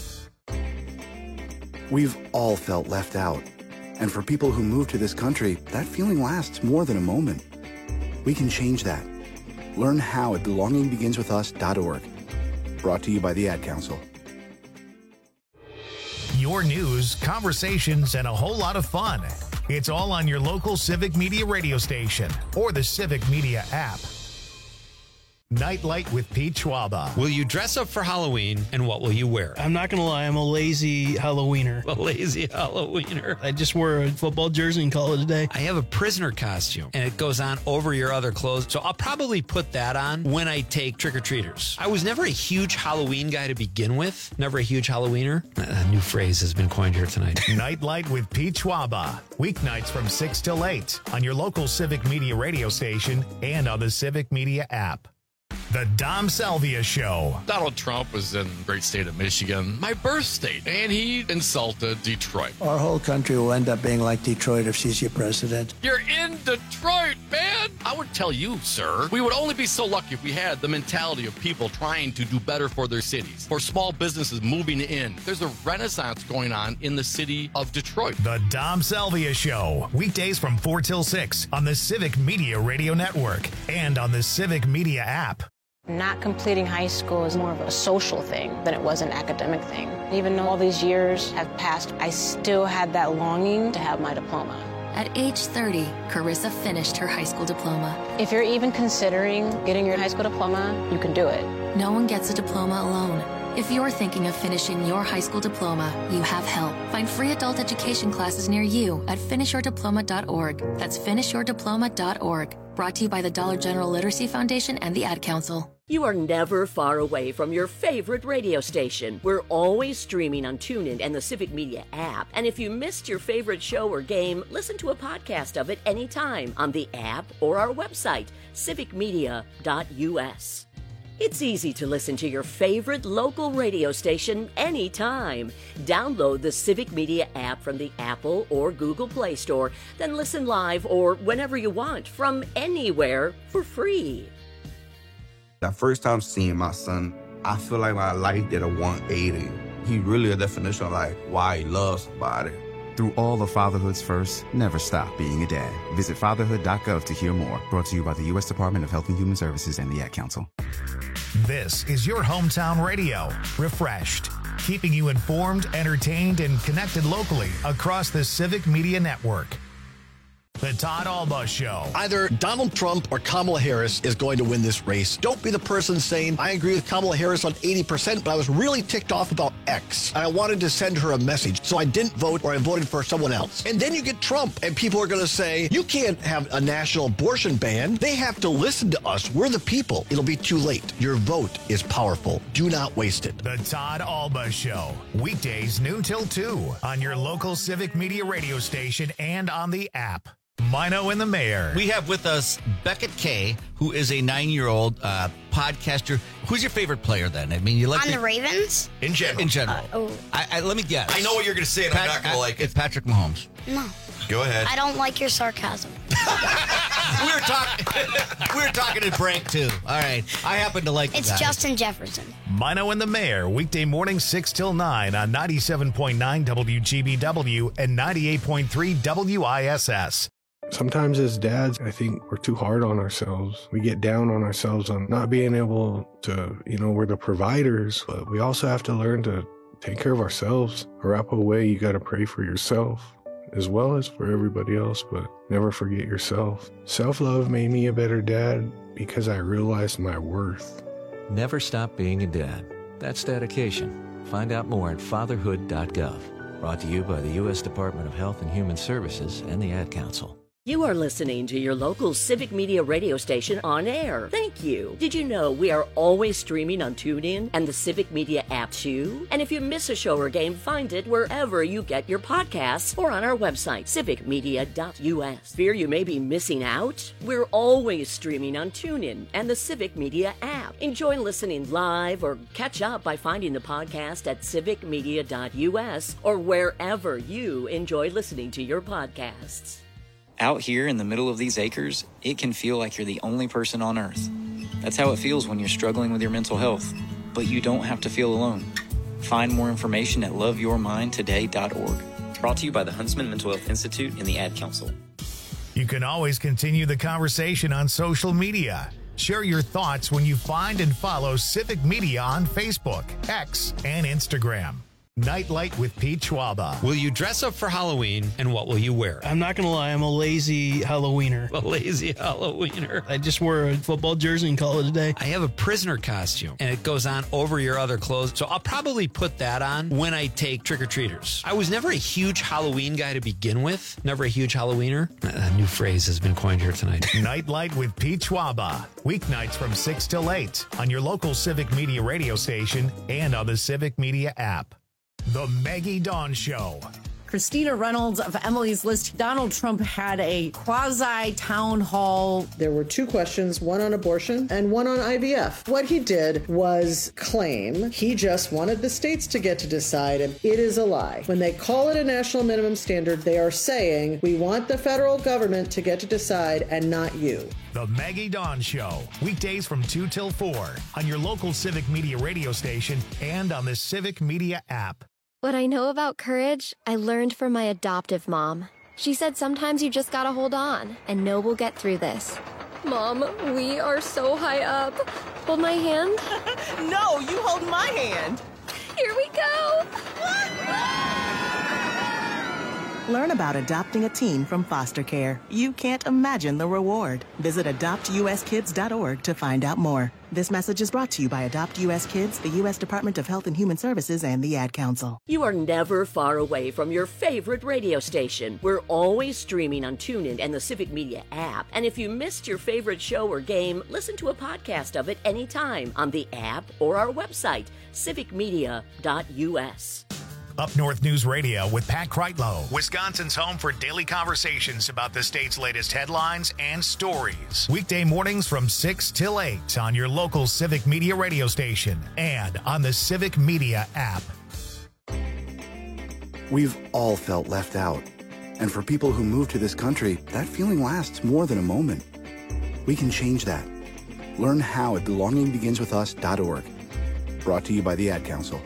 We've all felt left out. And for people who move to this country, that feeling lasts more than a moment. We can change that. Learn how at belongingbeginswithus.org. Brought to you by the Ad Council. Your news, conversations, and a whole lot of fun. It's all on your local Civic Media radio station or the Civic Media app. Nightlight with Pete Schwaba. Will you dress up for Halloween, and what will you wear? I'm not going to lie, I'm a lazy Halloweener. A lazy Halloweener. I just wore a football jersey and call it a day. I have a prisoner costume, and it goes on over your other clothes, so I'll probably put that on when I take trick-or-treaters. I was never a huge Halloween guy to begin with. Never a huge Halloweener. A new phrase has been coined here tonight. Nightlight with Pete Schwaba. Weeknights from 6 till 8 on your local Civic Media radio station and on the Civic Media app. The Dom Salvia Show. Donald Trump was in the great state of Michigan, my birth state, and he insulted Detroit. Our whole country will end up being like Detroit if she's your president. You're in Detroit, man! I would tell you, sir, we would only be so lucky if we had the mentality of people trying to do better for their cities, for small businesses moving in. There's a renaissance going on in the city of Detroit. The Dom Salvia Show. Weekdays from 4 till 6 on the Civic Media Radio Network and on the Civic Media app. Not completing high school is more of a social thing than it was an academic thing. Even though all these years have passed, I still had that longing to have my diploma. At age 30, Carissa finished her high school diploma. If you're even considering getting your high school diploma, you can do it. No one gets a diploma alone. If you're thinking of finishing your high school diploma, you have help. Find free adult education classes near you at finishyourdiploma.org. That's finishyourdiploma.org. Brought to you by the Dollar General Literacy Foundation and the Ad Council. You are never far away from your favorite radio station. We're always streaming on TuneIn and the Civic Media app. And if you missed your favorite show or game, listen to a podcast of it anytime on the app or our website, civicmedia.us. It's easy to listen to your favorite local radio station anytime. Download the Civic Media app from the Apple or Google Play Store, then listen live or whenever you want from anywhere for free. That first time seeing my son, I feel like my life did a 180. He's really a definition of like why he loves somebody. Through all of fatherhood's first, never stop being a dad. Visit fatherhood.gov to hear more. Brought to you by the U.S. Department of Health and Human Services and the Ad Council. This is your hometown radio, Refreshed, keeping you informed, entertained, and connected locally across the Civic Media Network. The Todd Alba Show. Either Donald Trump or Kamala Harris is going to win this race. Don't be the person saying, I agree with Kamala Harris on 80%, but I was really ticked off about X. And I wanted to send her a message, so I didn't vote or I voted for someone else. And then you get Trump, and people are going to say, you can't have a national abortion ban. They have to listen to us. We're the people. It'll be too late. Your vote is powerful. Do not waste it. The Todd Alba Show. Weekdays noon till 2 on your local Civic Media radio station and on the app. Mino and the Mayor. We have with us Beckett Kay, who is a 9-year-old podcaster. Who's your favorite player then? I mean, you like on the Ravens? In general. Let me guess. I know what you're going to say, and I'm not going to like it. It's Patrick Mahomes. No. Go ahead. I don't like your sarcasm. we were talking to Frank, too. All right. I happen to like It's Justin Jefferson. Mino and the Mayor, weekday morning 6 till 9 on 97.9 WGBW and 98.3 WISS. Sometimes as dads, I think we're too hard on ourselves. We get down on ourselves on not being able to, we're the providers, but we also have to learn to take care of ourselves. Arapahoe way, you got to pray for yourself as well as for everybody else, but never forget yourself. Self-love made me a better dad because I realized my worth. Never stop being a dad. That's dedication. Find out more at fatherhood.gov. Brought to you by the U.S. Department of Health and Human Services and the Ad Council. You are listening to your local Civic Media radio station on air. Thank you. Did you know we are always streaming on TuneIn and the Civic Media app too? And if you miss a show or game, find it wherever you get your podcasts or on our website, civicmedia.us. Fear you may be missing out? We're always streaming on TuneIn and the Civic Media app. Enjoy listening live or catch up by finding the podcast at civicmedia.us or wherever you enjoy listening to your podcasts. Out here in the middle of these acres, it can feel like you're the only person on earth. That's how it feels when you're struggling with your mental health. But you don't have to feel alone. Find more information at loveyourmindtoday.org. Brought to you by the Huntsman Mental Health Institute and the Ad Council. You can always continue the conversation on social media. Share your thoughts when you find and follow Civic Media on Facebook, X, and Instagram. Nightlight with Pete Schwaba. Will you dress up for Halloween, and what will you wear? I'm not going to lie, I'm a lazy Halloweener. A lazy Halloweener. I just wore a football jersey and call it a day. I have a prisoner costume, and it goes on over your other clothes, so I'll probably put that on when I take trick-or-treaters. I was never a huge Halloween guy to begin with, never a huge Halloweener. A new phrase has been coined here tonight. Nightlight with Pete Schwaba. Weeknights from 6 till 8 on your local Civic Media radio station and on the Civic Media app. The Maggie Dawn Show. Christina Reynolds of Emily's List. Donald Trump had a quasi-town hall. There were two questions, one on abortion and one on IVF. What he did was claim he just wanted the states to get to decide, and it is a lie. When they call it a national minimum standard, they are saying, we want the federal government to get to decide and not you. The Maggie Dawn Show. Weekdays from 2 till 4 on your local Civic Media radio station and on the Civic Media app. What I know about courage, I learned from my adoptive mom. She said sometimes you just gotta hold on and know we'll get through this. Mom, we are so high up. Hold my hand. No, you hold my hand. Here we go. Learn about adopting a teen from foster care. You can't imagine the reward. Visit adoptuskids.org to find out more. This message is brought to you by Adopt U.S. Kids, the U.S. Department of Health and Human Services, and the Ad Council. You are never far away from your favorite radio station. We're always streaming on TuneIn and the Civic Media app. And if you missed your favorite show or game, listen to a podcast of it anytime on the app or our website, civicmedia.us. Up North News Radio with Pat Kreitlow, Wisconsin's home for daily conversations about the state's latest headlines and stories. Weekday mornings from 6 till 8 on your local Civic Media radio station and on the Civic Media app. We've all felt left out. And for people who move to this country, that feeling lasts more than a moment. We can change that. Learn how at belongingbeginswithus.org. Brought to you by the Ad Council.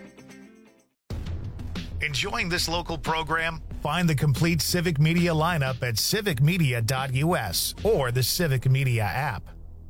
Enjoying this local program? Find the complete Civic Media lineup at civicmedia.us or the Civic Media app.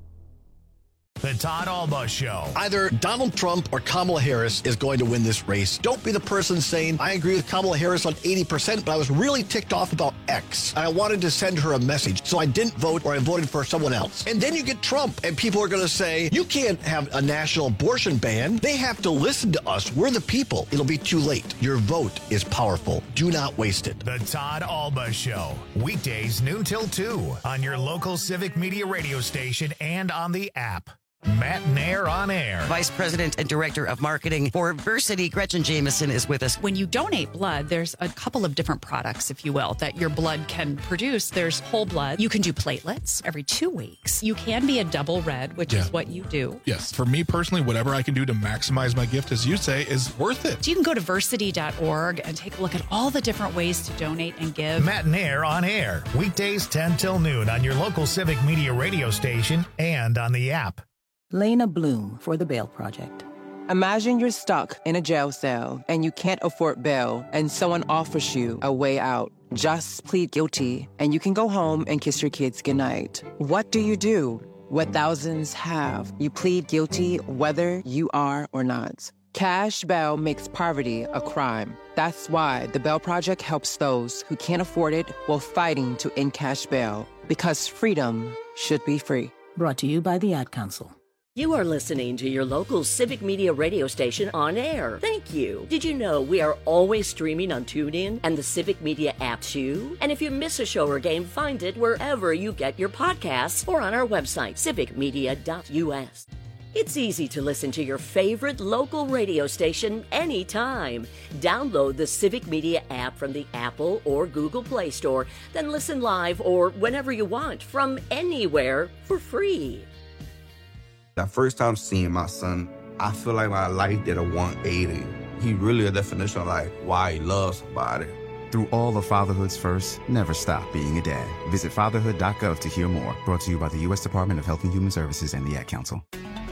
The Todd Alba Show. Either Donald Trump or Kamala Harris is going to win this race. Don't be the person saying, I agree with Kamala Harris on 80%, but I was really ticked off about X. And I wanted to send her a message, so I didn't vote or I voted for someone else. And then you get Trump, and people are going to say, you can't have a national abortion ban. They have to listen to us. We're the people. It'll be too late. Your vote is powerful. Do not waste it. The Todd Alba Show. Weekdays noon till 2 on your local Civic Media radio station and on the app. Matt Nair on air. Vice President and Director of Marketing for Versity, Gretchen Jameson, is with us. When you donate blood, there's a couple of different products, if you will, that your blood can produce. There's whole blood. You can do platelets every 2 weeks. You can be a double red, which is what you do. Yes. For me personally, whatever I can do to maximize my gift, as you say, is worth it. So you can go to versity.org and take a look at all the different ways to donate and give. Matt Nair on air. Weekdays 10 till noon on your local Civic Media radio station and on the app. Lena Bloom for the Bail Project. Imagine you're stuck in a jail cell and you can't afford bail and someone offers you a way out. Just plead guilty and you can go home and kiss your kids goodnight. What do? What thousands have. You plead guilty whether you are or not. Cash bail makes poverty a crime. That's why the Bail Project helps those who can't afford it while fighting to end cash bail. Because freedom should be free. Brought to you by the Ad Council. You are listening to your local Civic Media radio station on air. Thank you. Did you know we are always streaming on TuneIn and the Civic Media app too? And if you miss a show or game, find it wherever you get your podcasts or on our website, civicmedia.us. It's easy to listen to your favorite local radio station anytime. Download the Civic Media app from the Apple or Google Play Store, then listen live or whenever you want from anywhere for free. That first time seeing my son, I feel like my life did a 180. He really a definition of like why he loves somebody. Through all of fatherhood's first, never stop being a dad. Visit fatherhood.gov to hear more. Brought to you by the U.S. Department of Health and Human Services and the Ad Council.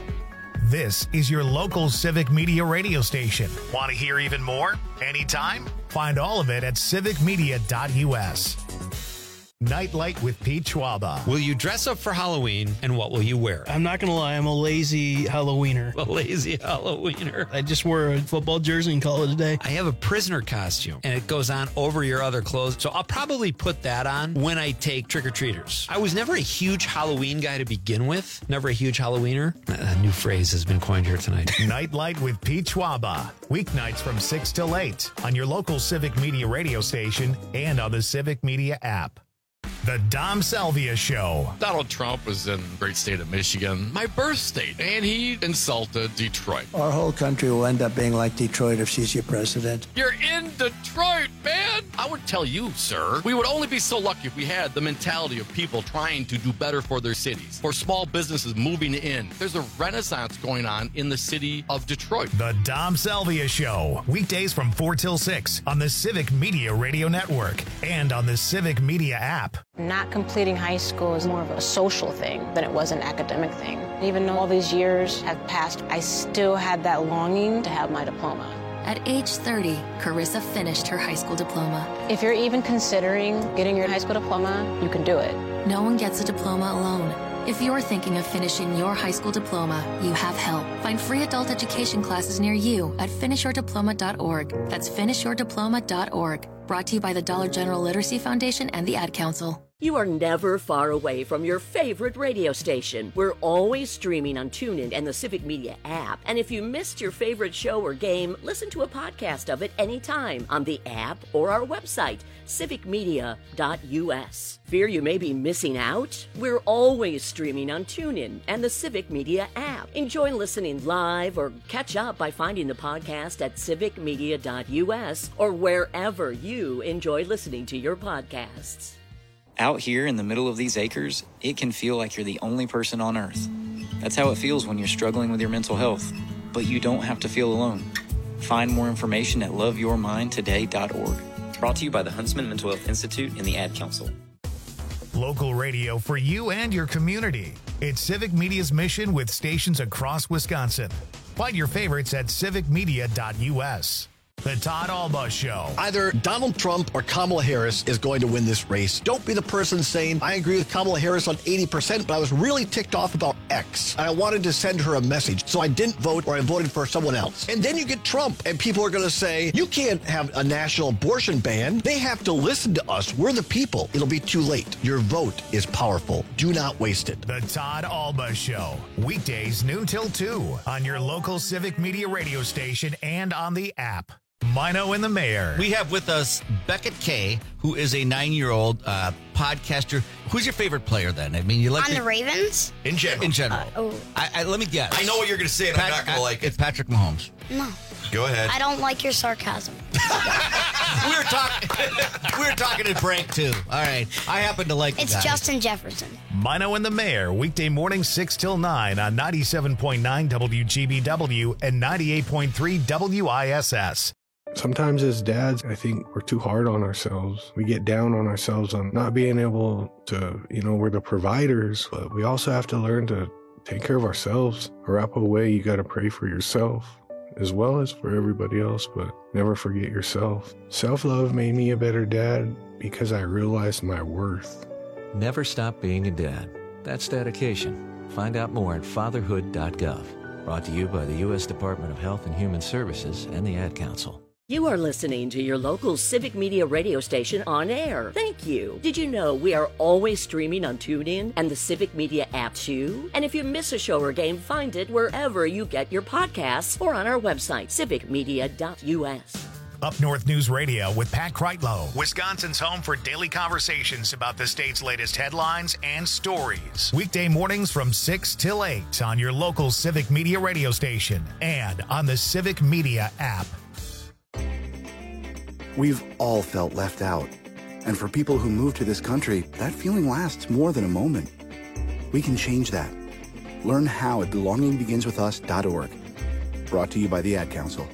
This is your local Civic Media radio station. Want to hear even more? Anytime? Find all of it at civicmedia.us. Nightlight with Pete Schwaba. Will you dress up for Halloween, and what will you wear? I'm not going to lie, I'm a lazy Halloweener. A lazy Halloweener. I just wore a football jersey and call it a day. I have a prisoner costume, and it goes on over your other clothes, so I'll probably put that on when I take trick-or-treaters. I was never a huge Halloween guy to begin with. Never a huge Halloweener. A new phrase has been coined here tonight. Nightlight with Pete Schwaba. Weeknights from 6 till 8 on your local Civic Media radio station and on the Civic Media app. The Dom Salvia Show. Donald Trump was in the great state of Michigan, my birth state, and he insulted Detroit. Our whole country will end up being like Detroit if she's your president. You're in Detroit, man! I would tell you, sir, we would only be so lucky if we had the mentality of people trying to do better for their cities, for small businesses moving in. There's a renaissance going on in the city of Detroit. The Dom Salvia Show. Weekdays from 4 till 6 on the Civic Media Radio Network and on the Civic Media app. Not completing high school is more of a social thing than it was an academic thing. Even though all these years have passed, I still had that longing to have my diploma. At age 30, Carissa finished her high school diploma. If you're even considering getting your high school diploma, you can do it. No one gets a diploma alone. If you're thinking of finishing your high school diploma, you have help. Find free adult education classes near you at finishyourdiploma.org. That's finishyourdiploma.org. Brought to you by the Dollar General Literacy Foundation and the Ad Council. You are never far away from your favorite radio station. We're always streaming on TuneIn and the Civic Media app. And if you missed your favorite show or game, listen to a podcast of it anytime on the app or our website, civicmedia.us. Fear you may be missing out? We're always streaming on TuneIn and the Civic Media app. Enjoy listening live or catch up by finding the podcast at civicmedia.us or wherever you enjoy listening to your podcasts. Out here in the middle of these acres, it can feel like you're the only person on Earth. That's how it feels when you're struggling with your mental health. But you don't have to feel alone. Find more information at loveyourmindtoday.org. Brought to you by the Huntsman Mental Health Institute and the Ad Council. Local radio for you and your community. It's Civic Media's mission with stations across Wisconsin. Find your favorites at civicmedia.us. The Todd Alba Show. Either Donald Trump or Kamala Harris is going to win this race. Don't be the person saying, I agree with Kamala Harris on 80%, but I was really ticked off about X. And I wanted to send her a message, so I didn't vote or I voted for someone else. And then you get Trump, and people are going to say, you can't have a national abortion ban. They have to listen to us. We're the people. It'll be too late. Your vote is powerful. Do not waste it. The Todd Alba Show. Weekdays noon till 2 on your local Civic Media radio station and on the app. Mino and the Mayor. We have with us Beckett Kay, who is a 9-year-old podcaster. Who's your favorite player then? I mean, you like on the Ravens? In general. Let me guess. I know what you're going to say, and I'm not going to like it. It's Patrick Mahomes. No. Go ahead. I don't like your sarcasm. we were talking to Frank, too. All right. I happen to like It's Justin Jefferson. Mino and the Mayor, weekday mornings 6 till 9 on 97.9 WGBW and 98.3 WISS. Sometimes as dads, I think we're too hard on ourselves. We get down on ourselves on not being able to, we're the providers, but we also have to learn to take care of ourselves. Arapahoe way, you got to pray for yourself as well as for everybody else, but never forget yourself. Self-love made me a better dad because I realized my worth. Never stop being a dad. That's dedication. Find out more at fatherhood.gov. Brought to you by the U.S. Department of Health and Human Services and the Ad Council. You are listening to your local Civic Media radio station on air. Thank you. Did you know we are always streaming on TuneIn and the Civic Media app too? And if you miss a show or game, find it wherever you get your podcasts or on our website, civicmedia.us. Up North News Radio with Pat Kreitlow, Wisconsin's home for daily conversations about the state's latest headlines and stories. Weekday mornings from 6 till 8 on your local Civic Media radio station and on the Civic Media app. We've all felt left out. And for people who move to this country, that feeling lasts more than a moment. We can change that. Learn how at belongingbeginswithus.org. Brought to you by the Ad Council.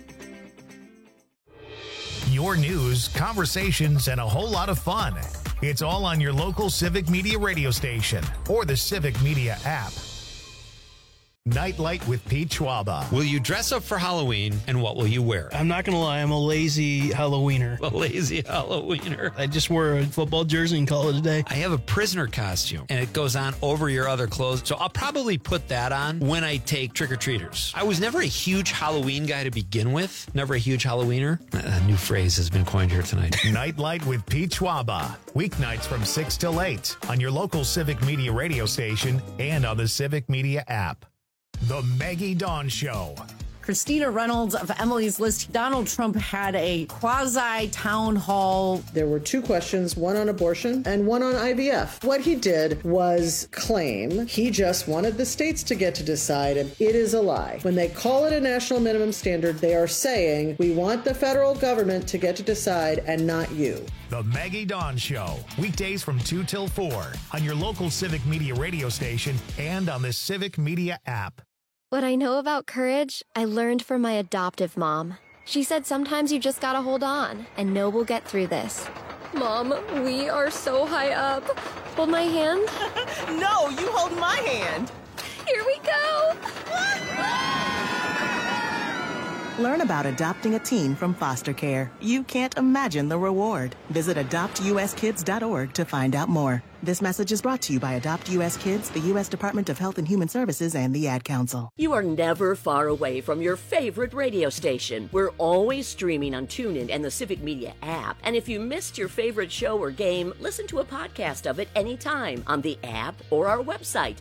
Your news, conversations, and a whole lot of fun. It's all on your local Civic Media radio station or the Civic Media app. Nightlight with Pete Schwaba. Will you dress up for Halloween, and what will you wear? I'm not going to lie, I'm a lazy Halloweener. A lazy Halloweener. I just wore a football jersey and call it a day. I have a prisoner costume, and it goes on over your other clothes, so I'll probably put that on when I take trick-or-treaters. I was never a huge Halloween guy to begin with. Never a huge Halloweener. A new phrase has been coined here tonight. Nightlight with Pete Schwaba. Weeknights from 6 till 8 on your local Civic Media radio station and on the Civic Media app. The Maggie Dawn Show. Christina Reynolds of Emily's List. Donald Trump had a quasi-town hall. There were two questions, one on abortion and one on IVF. What he did was claim he just wanted the states to get to decide, and it is a lie. When they call it a national minimum standard, they are saying, we want the federal government to get to decide and not you. The Maggie Dawn Show. Weekdays from 2 till 4 on your local Civic Media radio station and on the Civic Media app. What I know about courage, I learned from my adoptive mom. She said sometimes you just gotta hold on and know we'll get through this. Mom, we are so high up. Hold my hand. No, you hold my hand. Here we go. Learn about adopting a teen from foster care. You can't imagine the reward. Visit adoptuskids.org to find out more. This message is brought to you by Adopt U.S. Kids, the U.S. Department of Health and Human Services, and the Ad Council. You are never far away from your favorite radio station. We're always streaming on TuneIn and the Civic Media app. And if you missed your favorite show or game, listen to a podcast of it anytime on the app or our website,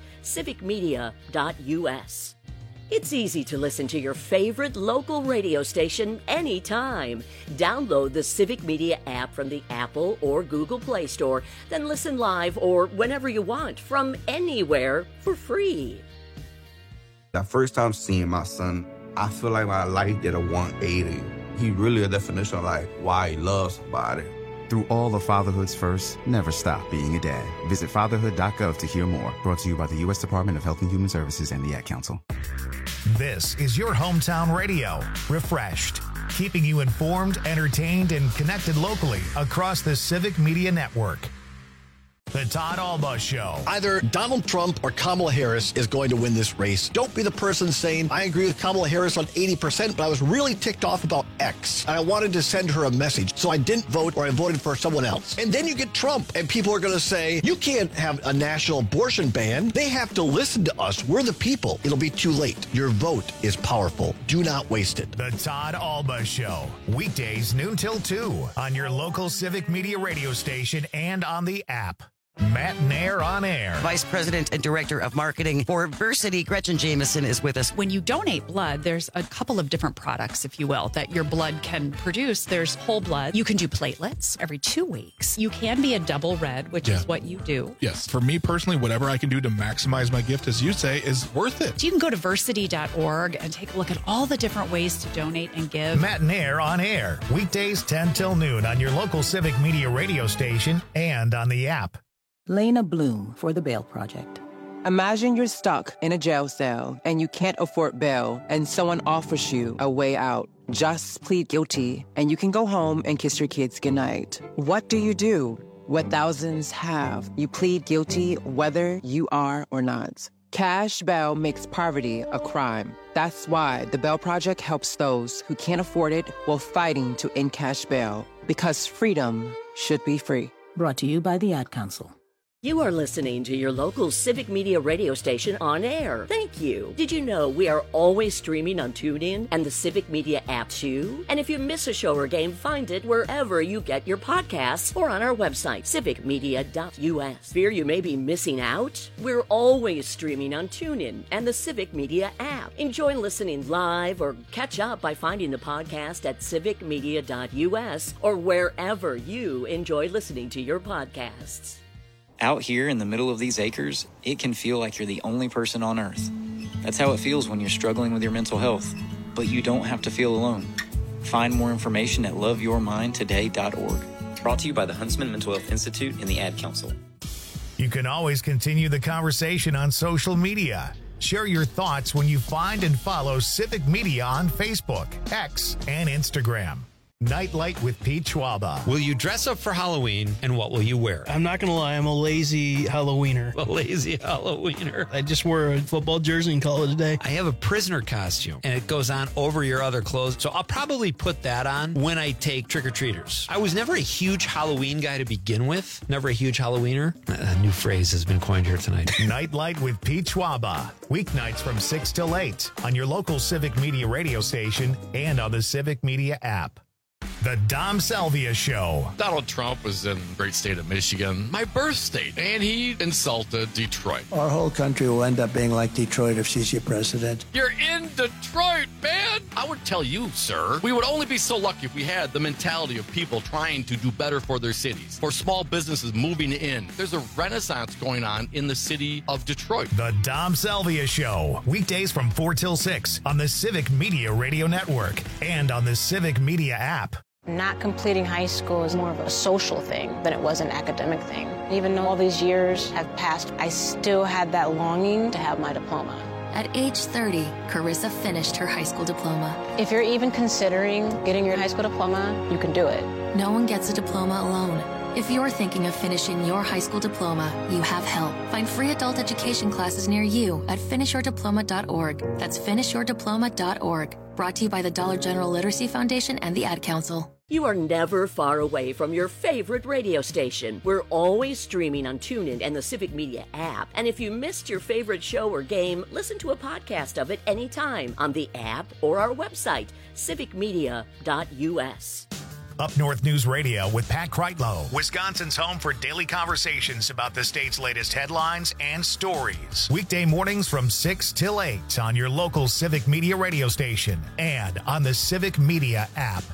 civicmedia.us. It's easy to listen to your favorite local radio station anytime. Download the Civic Media app from the Apple or Google Play Store, then listen live or whenever you want from anywhere for free. The first time seeing my son, I feel like my life did a 180. He really a definition of like why he loves somebody. Through all of fatherhood's first, never stop being a dad. Visit fatherhood.gov to hear more. Brought to you by the U.S. Department of Health and Human Services and the Ad Council. This is your hometown radio, Refreshed, keeping you informed, entertained, and connected locally across the Civic Media Network. The Todd Alba Show. Either Donald Trump or Kamala Harris is going to win this race. Don't be the person saying, I agree with Kamala Harris on 80%, but I was really ticked off about X. And I wanted to send her a message, so I didn't vote or I voted for someone else. And then you get Trump, and people are going to say, you can't have a national abortion ban. They have to listen to us. We're the people. It'll be too late. Your vote is powerful. Do not waste it. The Todd Alba Show. Weekdays noon till 2 on your local Civic Media radio station and on the app. Matt Nair on air. Vice President and Director of Marketing for Versity, Gretchen Jameson, is with us. When you donate blood, there's a couple of different products, if you will, that your blood can produce. There's whole blood. You can do platelets every 2 weeks. You can be a double red, which is what you do. Yes. For me personally, whatever I can do to maximize my gift, as you say, is worth it. So you can go to versity.org and take a look at all the different ways to donate and give. Matt Nair on air. Weekdays 10 till noon on your local Civic Media radio station and on the app. Lena Bloom for the Bail Project. Imagine you're stuck in a jail cell and you can't afford bail and someone offers you a way out. Just plead guilty and you can go home and kiss your kids goodnight. What do you do? What thousands have. You plead guilty whether you are or not. Cash bail makes poverty a crime. That's why the Bail Project helps those who can't afford it while fighting to end cash bail. Because freedom should be free. Brought to you by the Ad Council. You are listening to your local Civic Media radio station on air. Thank you. Did you know we are always streaming on TuneIn and the Civic Media app too? And if you miss a show or game, find it wherever you get your podcasts or on our website, civicmedia.us. Fear you may be missing out? We're always streaming on TuneIn and the Civic Media app. Enjoy listening live or catch up by finding the podcast at civicmedia.us or wherever you enjoy listening to your podcasts. Out here in the middle of these acres, it can feel like you're the only person on earth. That's how it feels when you're struggling with your mental health. But you don't have to feel alone. Find more information at loveyourmindtoday.org. Brought to you by the Huntsman Mental Health Institute and the Ad Council. You can always continue the conversation on social media. Share your thoughts when you find and follow Civic Media on Facebook, X, and Instagram. Nightlight with Pete Schwaba. Will you dress up for Halloween, and what will you wear? I'm not going to lie, I'm a lazy Halloweener. A lazy Halloweener. I just wore a football jersey and call it a day. I have a prisoner costume, and it goes on over your other clothes, so I'll probably put that on when I take trick-or-treaters. I was never a huge Halloween guy to begin with, never a huge Halloweener. A new phrase has been coined here tonight. Nightlight with Pete Schwaba. Weeknights from 6 till 8 on your local Civic Media radio station and on the Civic Media app. The Dom Salvia Show. Donald Trump was in the great state of Michigan, my birth state, and he insulted Detroit. Our whole country will end up being like Detroit if she's your president. You're in Detroit, man! I would tell you, sir, we would only be so lucky if we had the mentality of people trying to do better for their cities, for small businesses moving in. There's a renaissance going on in the city of Detroit. The Dom Salvia Show. Weekdays from 4 till 6 on the Civic Media Radio Network and on the Civic Media app. Not completing high school is more of a social thing than it was an academic thing. Even though all these years have passed, I still had that longing to have my diploma. At age 30, Carissa finished her high school diploma. If you're even considering getting your high school diploma, you can do it. No one gets a diploma alone. If you're thinking of finishing your high school diploma, you have help. Find free adult education classes near you at finishyourdiploma.org. That's finishyourdiploma.org. Brought to you by the Dollar General Literacy Foundation and the Ad Council. You are never far away from your favorite radio station. We're always streaming on TuneIn and the Civic Media app. And if you missed your favorite show or game, listen to a podcast of it anytime on the app or our website, civicmedia.us. Up North News Radio with Pat Kreitlow, Wisconsin's home for daily conversations about the state's latest headlines and stories. Weekday mornings from 6 till 8 on your local Civic Media radio station and on the Civic Media app.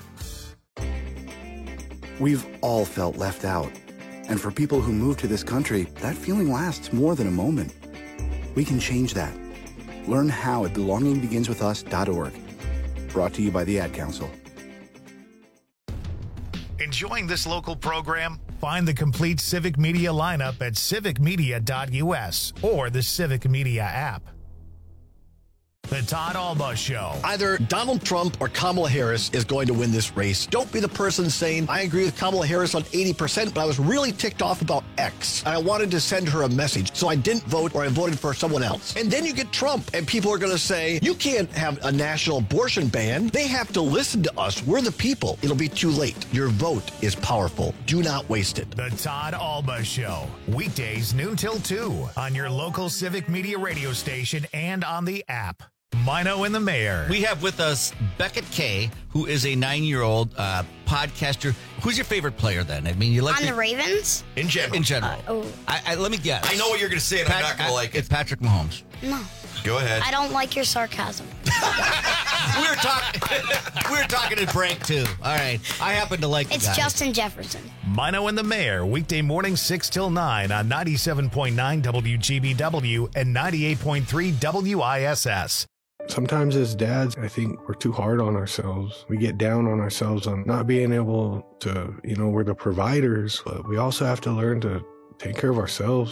We've all felt left out. And for people who move to this country, that feeling lasts more than a moment. We can change that. Learn how at belongingbeginswithus.org. Brought to you by the Ad Council. Enjoying this local program? Find the complete Civic Media lineup at civicmedia.us or the Civic Media app. The Todd Alba Show. Either Donald Trump or Kamala Harris is going to win this race. Don't be the person saying, I agree with Kamala Harris on 80%, but I was really ticked off about X. And I wanted to send her a message, so I didn't vote or I voted for someone else. And then you get Trump, and people are going to say, you can't have a national abortion ban. They have to listen to us. We're the people. It'll be too late. Your vote is powerful. Do not waste it. The Todd Alba Show. Weekdays noon till 2 on your local Civic Media radio station and on the app. Mino and the Mayor. We have with us Beckett Kay, who is a 9-year-old podcaster. Who's your favorite player then? I mean, you like on the Ravens? In general. Let me guess. I know what you're going to say, and I'm not going to like it. It's Patrick Mahomes. No. Go ahead. I don't like your sarcasm. we were talking at break, too. All right. I happen to like It's the guy. Justin Jefferson. Mino and the Mayor, weekday mornings 6 till 9 on 97.9 WGBW and 98.3 WISS. Sometimes as dads, I think we're too hard on ourselves. We get down on ourselves on not being able to, we're the providers, but we also have to learn to take care of ourselves.